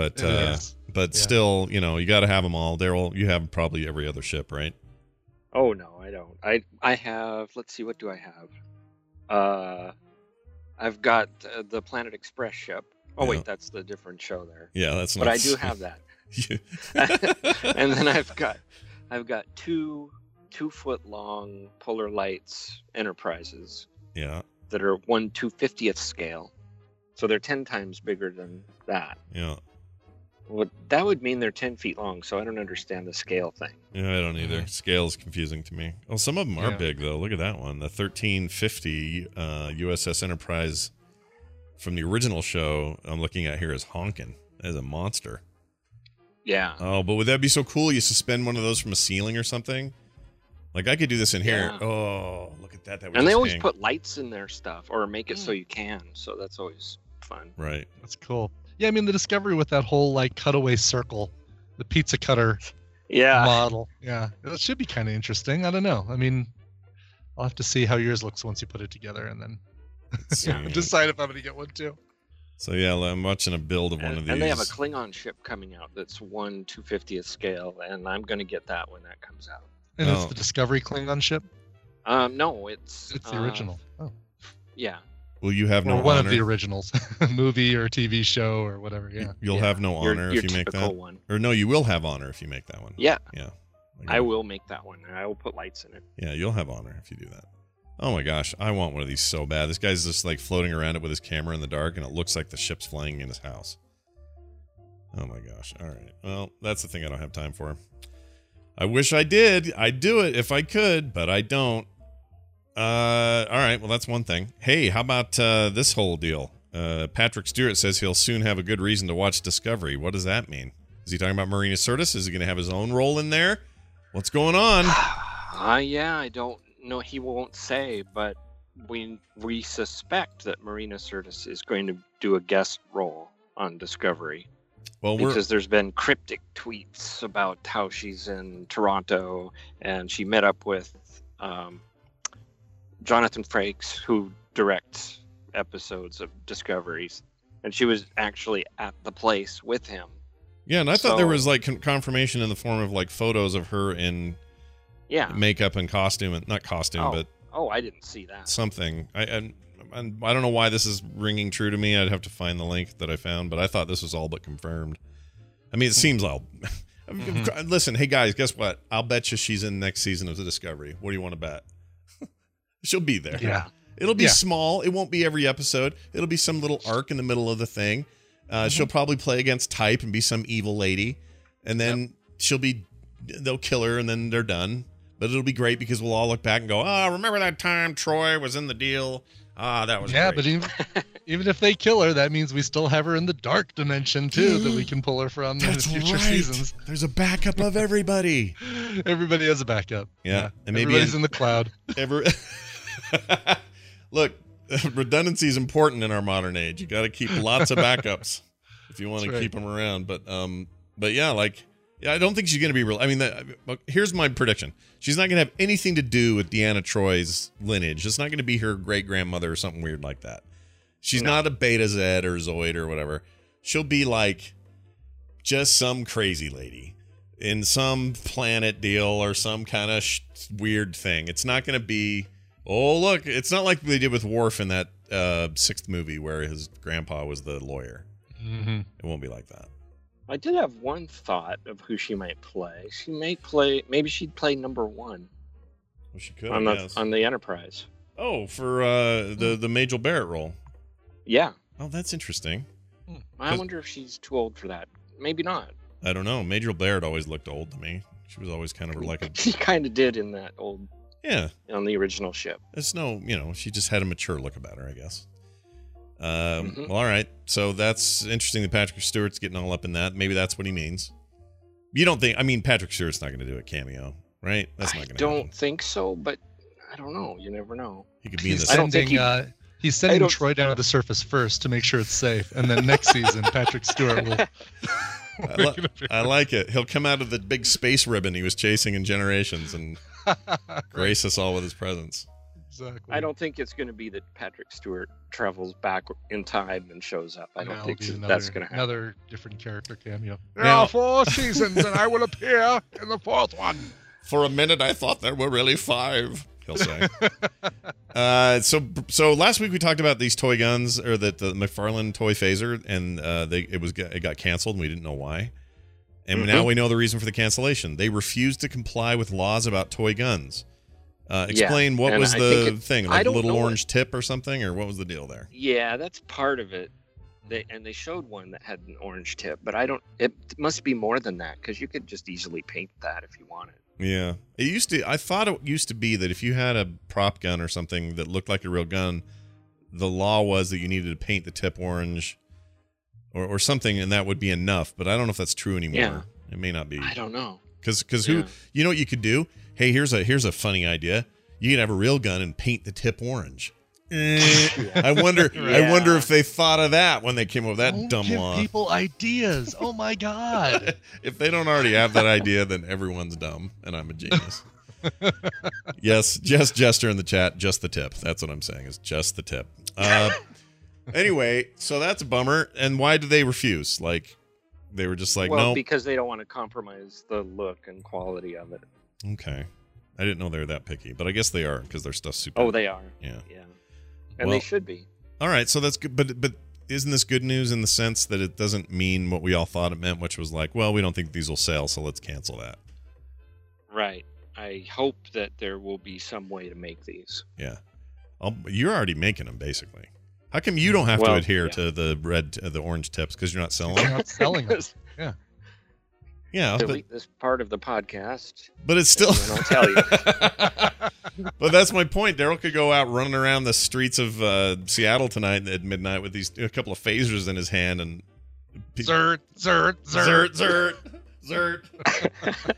But still, you know, you got to have them all. Daryl, you have probably every other ship, right? Oh no, I don't. I have. Let's see, what do I have? I've got the Planet Express ship. Oh wait, that's the different show there. Yeah, that's not. But I do have that. And then I've got two 2-foot long Polar Lights Enterprises. Yeah. That are 1/250th scale, so they're 10 times bigger than that. Yeah. Well, that would mean they're 10 feet long, so I don't understand the scale thing. Yeah, I don't either. Scale is confusing to me. Well, some of them are big, though. Look at that one. The 1350 USS Enterprise from the original show I'm looking at here is honking as a monster. Yeah. Oh, but would that be so cool? You suspend one of those from a ceiling or something? Like, I could do this in here. Oh, look at that. And they always put lights in their stuff, or make it so you can, so that's always fun. Right. That's cool. Yeah, I mean, the Discovery with that whole, like, cutaway circle, the pizza cutter model. Yeah, it should be kind of interesting. I don't know. I mean, I'll have to see how yours looks once you put it together and then decide if I'm going to get one too. So, yeah, I'm watching a build of one of these. And they have a Klingon ship coming out that's 1/250th scale, and I'm going to get that when that comes out. And it's the Discovery Klingon ship? No, it's the original. Oh. Yeah. Will you have no honor? One of the originals, movie or TV show or whatever. Yeah. You'll have no honor if you make that one. Or no, you will have honor if you make that one. Yeah. Yeah. I will make that one, and I will put lights in it. Yeah, you'll have honor if you do that. Oh my gosh, I want one of these so bad. This guy's just like floating around it with his camera in the dark, and it looks like the ship's flying in his house. Oh my gosh. All right. Well, that's the thing I don't have time for. I wish I did. I'd do it if I could, but I don't. All right. Well, that's one thing. Hey, how about this whole deal? Patrick Stewart says he'll soon have a good reason to watch Discovery. What does that mean? Is he talking about Marina Sirtis? Is he going to have his own role in there? What's going on? Yeah, I don't know. He won't say, but we suspect that Marina Sirtis is going to do a guest role on Discovery. Well, because there's been cryptic tweets about how she's in Toronto and she met up with Jonathan Frakes, who directs episodes of Discoveries, and she was actually at the place with him. Yeah, and I thought there was like confirmation in the form of like photos of her in makeup and costume, and not costume, but I didn't see that. Something. I don't know why this is ringing true to me. I'd have to find the link that I found, but I thought this was all but confirmed. I mean, it seems all. Listen, hey guys, guess what? I'll bet you she's in next season of the Discovery. What do you want to bet? She'll be there. Yeah. It'll be small. It won't be every episode. It'll be some little arc in the middle of the thing. She'll probably play against type and be some evil lady, and then they'll kill her, and then they're done. But it'll be great because we'll all look back and go, remember that time Troy was in the deal? That was great. But even if they kill her, that means we still have her in the dark dimension too, that we can pull her from in future seasons. There's a backup of everybody. Everybody has a backup. Yeah. And maybe everybody's in the cloud. Look, redundancy is important in our modern age. You got to keep lots of backups if you want to keep them around. But yeah, I don't think she's going to be real. I mean, here's my prediction. She's not going to have anything to do with Deanna Troy's lineage. It's not going to be her great-grandmother or something weird like that. She's not a Beta Z or Zoid or whatever. She'll be like just some crazy lady in some planet deal or some kind of weird thing. It's not going to be, look, it's not like they did with Worf in that sixth movie where his grandpa was the lawyer. Mm-hmm. It won't be like that. I did have one thought of who she might play. Maybe she'd play number 1. Well, she could, on the Enterprise. Oh, for the Majel Barrett role. Yeah. Oh, that's interesting. I wonder if she's too old for that. Maybe not. I don't know. Majel Barrett always looked old to me. She was always kind of like a... She kind of did in that old... Yeah. On the original ship. It's she just had a mature look about her, I guess. Well, all right. So that's interesting that Patrick Stewart's getting all up in that. Maybe that's what he means. You don't think... I mean, Patrick Stewart's not going to do a cameo, right? That's not going to happen. I don't think so, but I don't know. You never know. He could be in the... He's sending Troy down to the surface first to make sure it's safe, and then next season, Patrick Stewart will... I like it. He'll come out of the big space ribbon he was chasing in Generations and grace us all with his presence. Exactly. I don't think it's going to be that Patrick Stewart travels back in time and shows up. I don't think that's going to happen. Another different character cameo. There are 4 seasons, and I will appear in the 4th one. For a minute, I thought there were really 5. He'll say. So last week we talked about these toy guns, or the McFarlane toy phaser, and it got canceled, and we didn't know why. And now we know the reason for the cancellation. They refused to comply with laws about toy guns. Explain what was the thing, like a little orange tip or something, or what was the deal there? Yeah, that's part of it. They showed one that had an orange tip, but it must be more than that, because you could just easily paint that if you wanted. Yeah, I thought it used to be that if you had a prop gun or something that looked like a real gun, the law was that you needed to paint the tip orange or something, and that would be enough. But I don't know if that's true anymore. Yeah. It may not be. I don't know. Because who, you know what you could do? Hey, here's a funny idea. You could have a real gun and paint the tip orange. I wonder if they thought of that when they came up with that dumb law. Give people ideas. Oh my God. If they don't already have that idea, then everyone's dumb, and I'm a genius. Yes, just Jester in the chat, just the tip. That's what I'm saying, is just the tip. Anyway, so that's a bummer. And why did they refuse? Like, they were just like, no. Because they don't want to compromise the look and quality of it. Okay. I didn't know they were that picky, but I guess they are, because their stuff's super. Oh, they are. Yeah. And they should be. All right, so that's good, but isn't this good news in the sense that it doesn't mean what we all thought it meant, which was like, well, we don't think these will sell, so let's cancel that. Right. I hope that there will be some way to make these. Yeah. You're already making them, basically. How come you don't have to adhere to the orange tips? Because you're not selling them? You're not selling them. Yeah. Yeah. Delete this part of the podcast. But it's still... I'll tell you. But that's my point. Daryl could go out running around the streets of Seattle tonight at midnight with a couple of phasers in his hand and... Zert, zert, zert. Zert, zert, zert.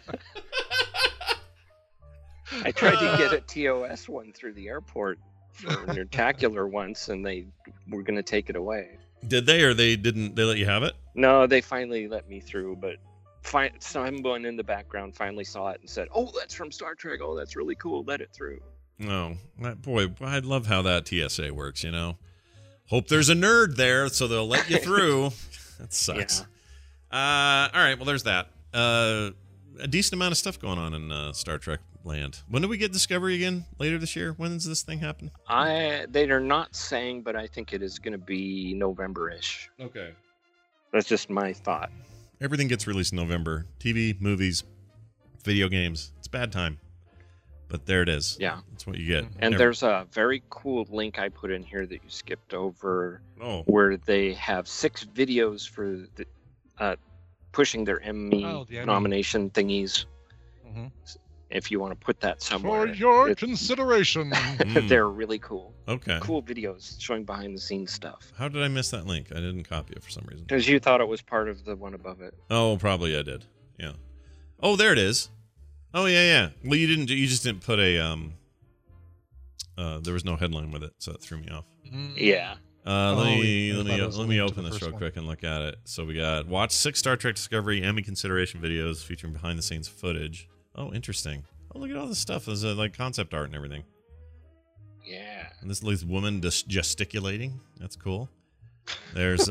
I tried to get a TOS one through the airport for Nerdtacular once, and they were going to take it away. Did they, or they didn't? They let you have it? No, they finally let me through, but someone in the background finally saw it and said, "Oh, that's from Star Trek. Oh, that's really cool. Let it through." No, boy, I love how that TSA works. You know, hope there's a nerd there, so they'll let you through. That sucks. Yeah. All right, well, there's that. A decent amount of stuff going on in Star Trek land. When do we get Discovery again? Later this year? When does this thing happen? They are not saying, but I think it is going to be November-ish. Okay. That's just my thought. Everything gets released in November. TV, movies, video games. It's bad time. But there it is. Yeah. That's what you get. And there's a very cool link I put in here that you skipped over where they have 6 videos for the, pushing their Emmy nomination thingies. Mm-hmm. If you want to put that somewhere. For your consideration. They're really cool. Okay. Cool videos showing behind the scenes stuff. How did I miss that link? I didn't copy it for some reason. Because you thought it was part of the one above it. Oh, probably I did. Yeah. Oh, there it is. Oh, yeah. Well, you just didn't put a there was no headline with it, so it threw me off. Yeah. Let me open this real quick and look at it. So we got watch 6 Star Trek Discovery Emmy consideration videos featuring behind the scenes footage. Oh, interesting. Oh, look at all this stuff. There's like concept art and everything. Yeah. And this woman gesticulating. That's cool. There's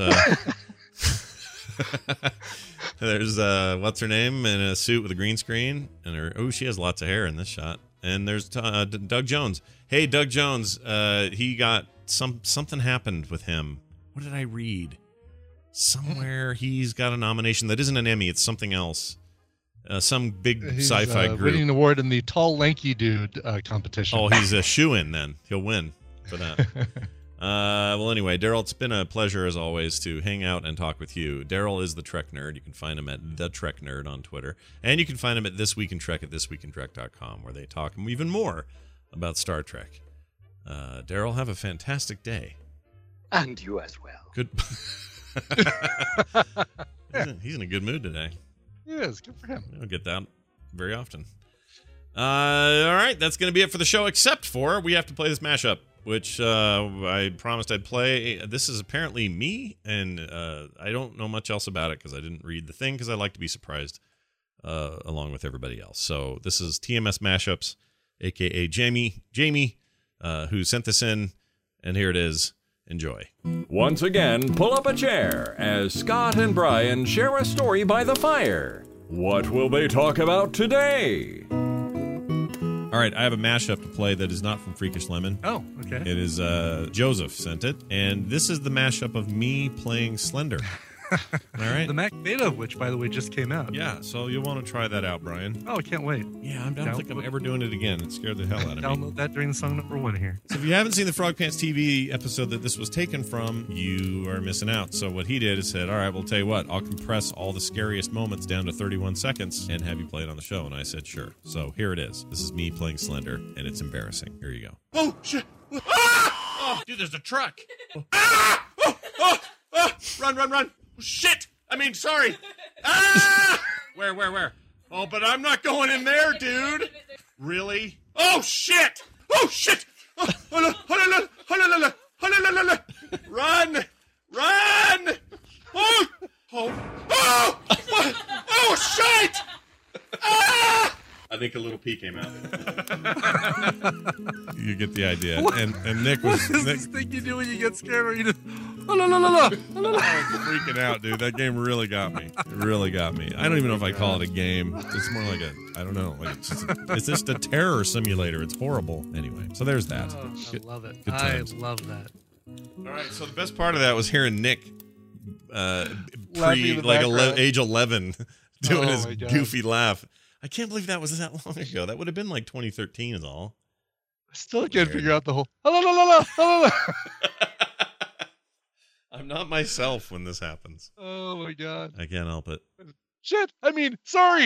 there's what's her name in a suit with a green screen, and she has lots of hair in this shot. And there's Doug Jones. Hey, Doug Jones. He got something happened with him. What did I read? Somewhere he's got a nomination that isn't an Emmy. It's something else. Some big sci-fi group winning an award in the tall, lanky dude competition. Oh, he's a shoo-in then. He'll win for that. Well, anyway, Daryl, it's been a pleasure as always to hang out and talk with you. Daryl is the Trek Nerd. You can find him at The Trek Nerd on Twitter. And you can find him at This Week in Trek at thisweekintrek.com, where they talk even more about Star Trek. Daryl, have a fantastic day. And you as well. Good. He's in a good mood today. Yes, good for him. I don't get that very often. All right, that's going to be it for the show, except for we have to play this mashup, which I promised I'd play. This is apparently me, and I don't know much else about it because I didn't read the thing because I like to be surprised along with everybody else. So this is TMS Mashups, a.k.a. Jamie, who sent this in, and here it is. Enjoy. Once again, pull up a chair as Scott and Brian share a story by the fire. What will they talk about today? All right, I have a mashup to play that is not from Freakish Lemon. Oh, okay. It is Joseph sent it, and this is the mashup of me playing Slender. All right. The Mac beta of which, by the way, just came out. Yeah, so you'll want to try that out, Brian. Oh, I can't wait. Yeah, I don't think I'm ever doing it again. It scared the hell out of me. Download that during song number 1 here. So if you haven't seen the Frog Pants TV episode that this was taken from, you are missing out. So what he did is said, all right, well, tell you what, I'll compress all the scariest moments down to 31 seconds and have you play it on the show. And I said, sure. So here it is. This is me playing Slender, and it's embarrassing. Here you go. Oh, shit. Ah! Oh, dude, there's a truck. Ah! Oh! Run. Oh, shit. I mean, sorry. Ah! Where? Oh, but I'm not going in there, dude. Really? Oh, shit. Oh, Run. Oh, shit. Ah! I think a little pee came out. You get the idea. And Nick was... What is this thing you do when you get scared or you just... I was freaking out, dude. That game really got me. It really got me. I don't even know if I call it a game. It's more like I don't know. Like it's just a terror simulator. It's horrible. Anyway, so there's that. Oh, I love it. Good times. I love that. All right, so the best part of that was hearing Nick age 11 doing his goofy laugh. I can't believe that was that long ago. That would have been like 2013 is all. I still can't figure out the whole hello. I'm not myself when this happens. Oh my god. I can't help it. Shit. I mean, sorry.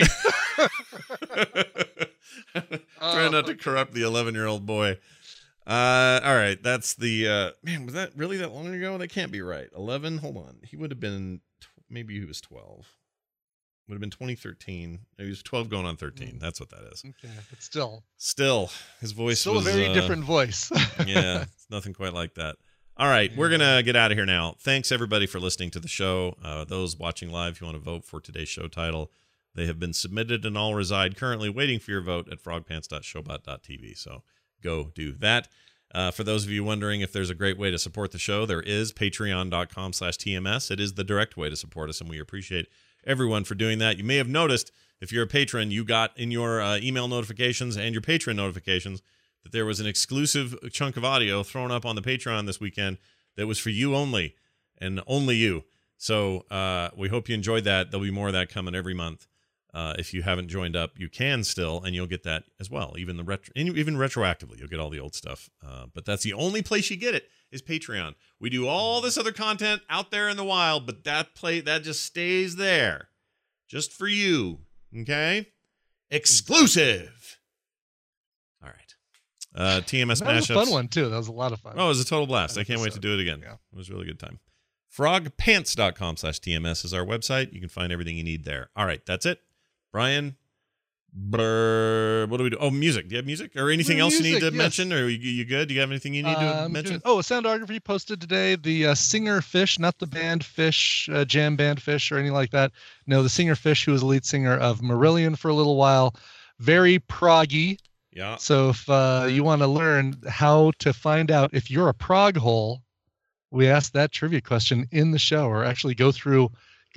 Try not to corrupt the 11-year-old boy. All right, that's the man. Was that really that long ago? That can't be right. 11. Hold on. He would have been maybe he was 12. Would have been 2013. He was 12 going on 13. That's what that is. Okay, but still his voice still was a very different voice. Yeah, it's nothing quite like that. All right, we're gonna get out of here now. Thanks everybody for listening to the show. Those watching live, if you want to vote for today's show title, they have been submitted and all reside currently waiting for your vote at frogpants.showbot.tv. So go do that. For those of you wondering if there's a great way to support the show, there is patreon.com/TMS. It is the direct way to support us, and we appreciate everyone for doing that. You may have noticed, if you're a patron, you got in your email notifications and your Patreon notifications that there was an exclusive chunk of audio thrown up on the Patreon this weekend that was for you only, and only you. So we hope you enjoyed that. There'll be more of that coming every month. If you haven't joined up, you can still, and you'll get that as well. Even retroactively, you'll get all the old stuff. But that's the only place you get it is Patreon. We do all this other content out there in the wild, but that just stays there, just for you. Okay, exclusive. All right, TMS that was mashups. a fun one too. That was a lot of fun. Oh, it was a total blast. I can't wait to do it again. Yeah. It was a really good time. Frogpants.com/TMS is our website. You can find everything you need there. All right, that's it. Brian, what do we do? Oh, music. Do you have music or anything else you need to mention? Or are you good? Do you have anything you need to mention? A Soundography posted today the Singer Fish, not the band Fish, jam band Fish or anything like that. No, the Singer Fish, who was the lead singer of Marillion for a little while. Very proggy. Yeah. So if you want to learn how to find out if you're a prog hole, we asked that trivia question in the show, or actually go through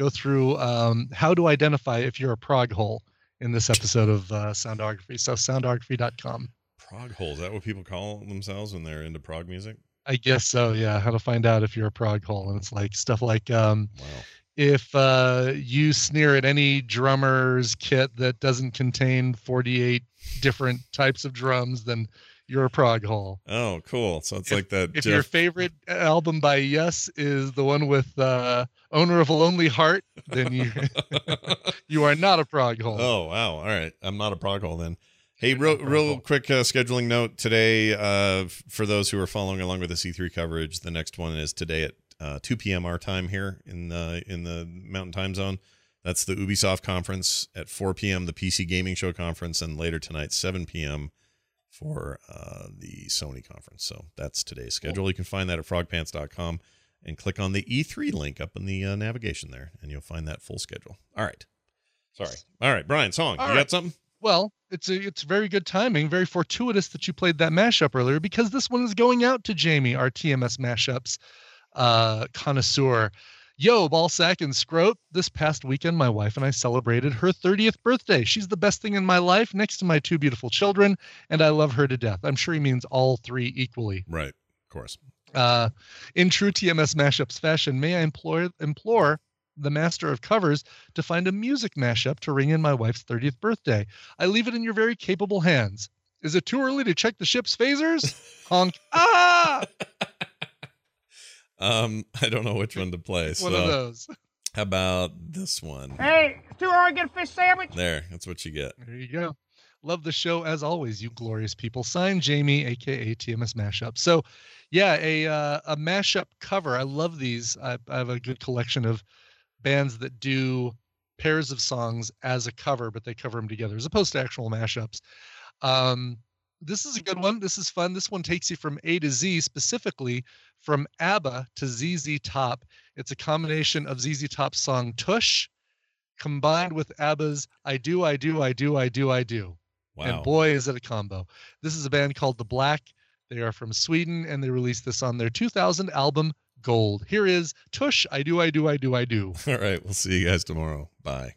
how to identify if you're a prog hole in this episode of Soundography. So soundography.com. Prog hole, is that what people call themselves when they're into prog music? I guess so, yeah. How to find out if you're a prog hole. And it's like stuff like if you sneer at any drummer's kit that doesn't contain 48 different types of drums, then you're a prog hole. Oh, cool. So it's like that. If your favorite album by Yes is the one with Owner of a Lonely Heart, then you are not a prog hole. Oh, wow. All right. I'm not a prog hole then. Hey, real quick scheduling note today for those who are following along with the C3 coverage. The next one is today at 2 p.m. our time here in the Mountain Time Zone. That's the Ubisoft conference. At 4 p.m. the PC Gaming Show conference, and later tonight 7 p.m. for the Sony conference. So that's today's schedule. Cool. You can find that at frogpants.com and click on the E3 link up in the navigation there, and you'll find that full schedule. All right. Sorry. All right, Brian, song. You got something? Well, it's very good timing, very fortuitous that you played that mashup earlier, because this one is going out to Jamie, our TMS mashups connoisseur. Yo, Ballsack and Scroat, this past weekend, my wife and I celebrated her 30th birthday. She's the best thing in my life, next to my two beautiful children, and I love her to death. I'm sure he means all three equally. Right, of course. In true TMS mashups fashion, may I implore the master of covers to find a music mashup to ring in my wife's 30th birthday. I leave it in your very capable hands. Is it too early to check the ship's phasers? Honk. Ah! I don't know which one to play. One of those. How about this one? Hey, it's too early to get a fish sandwich? There, that's what you get. There you go. Love the show as always, you glorious people. Signed, Jamie, aka TMS Mashup. So, yeah, a mashup cover. I love these. I have a good collection of bands that do pairs of songs as a cover, but they cover them together as opposed to actual mashups. This is a good one. This is fun. This one takes you from A to Z, specifically from ABBA to ZZ Top. It's a combination of ZZ Top's song Tush combined with ABBA's I Do, I Do, I Do, I Do, I Do. Wow. And boy, is it a combo. This is a band called The Black. They are from Sweden, and they released this on their 2000 album, Gold. Here is Tush, I Do, I Do, I Do, I Do. All right, we'll see you guys tomorrow. Bye.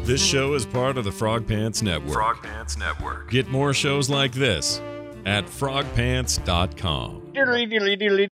This show is part of the Frog Pants Network. Frog Pants Network. Get more shows like this at frogpants.com. Diddly diddly diddly.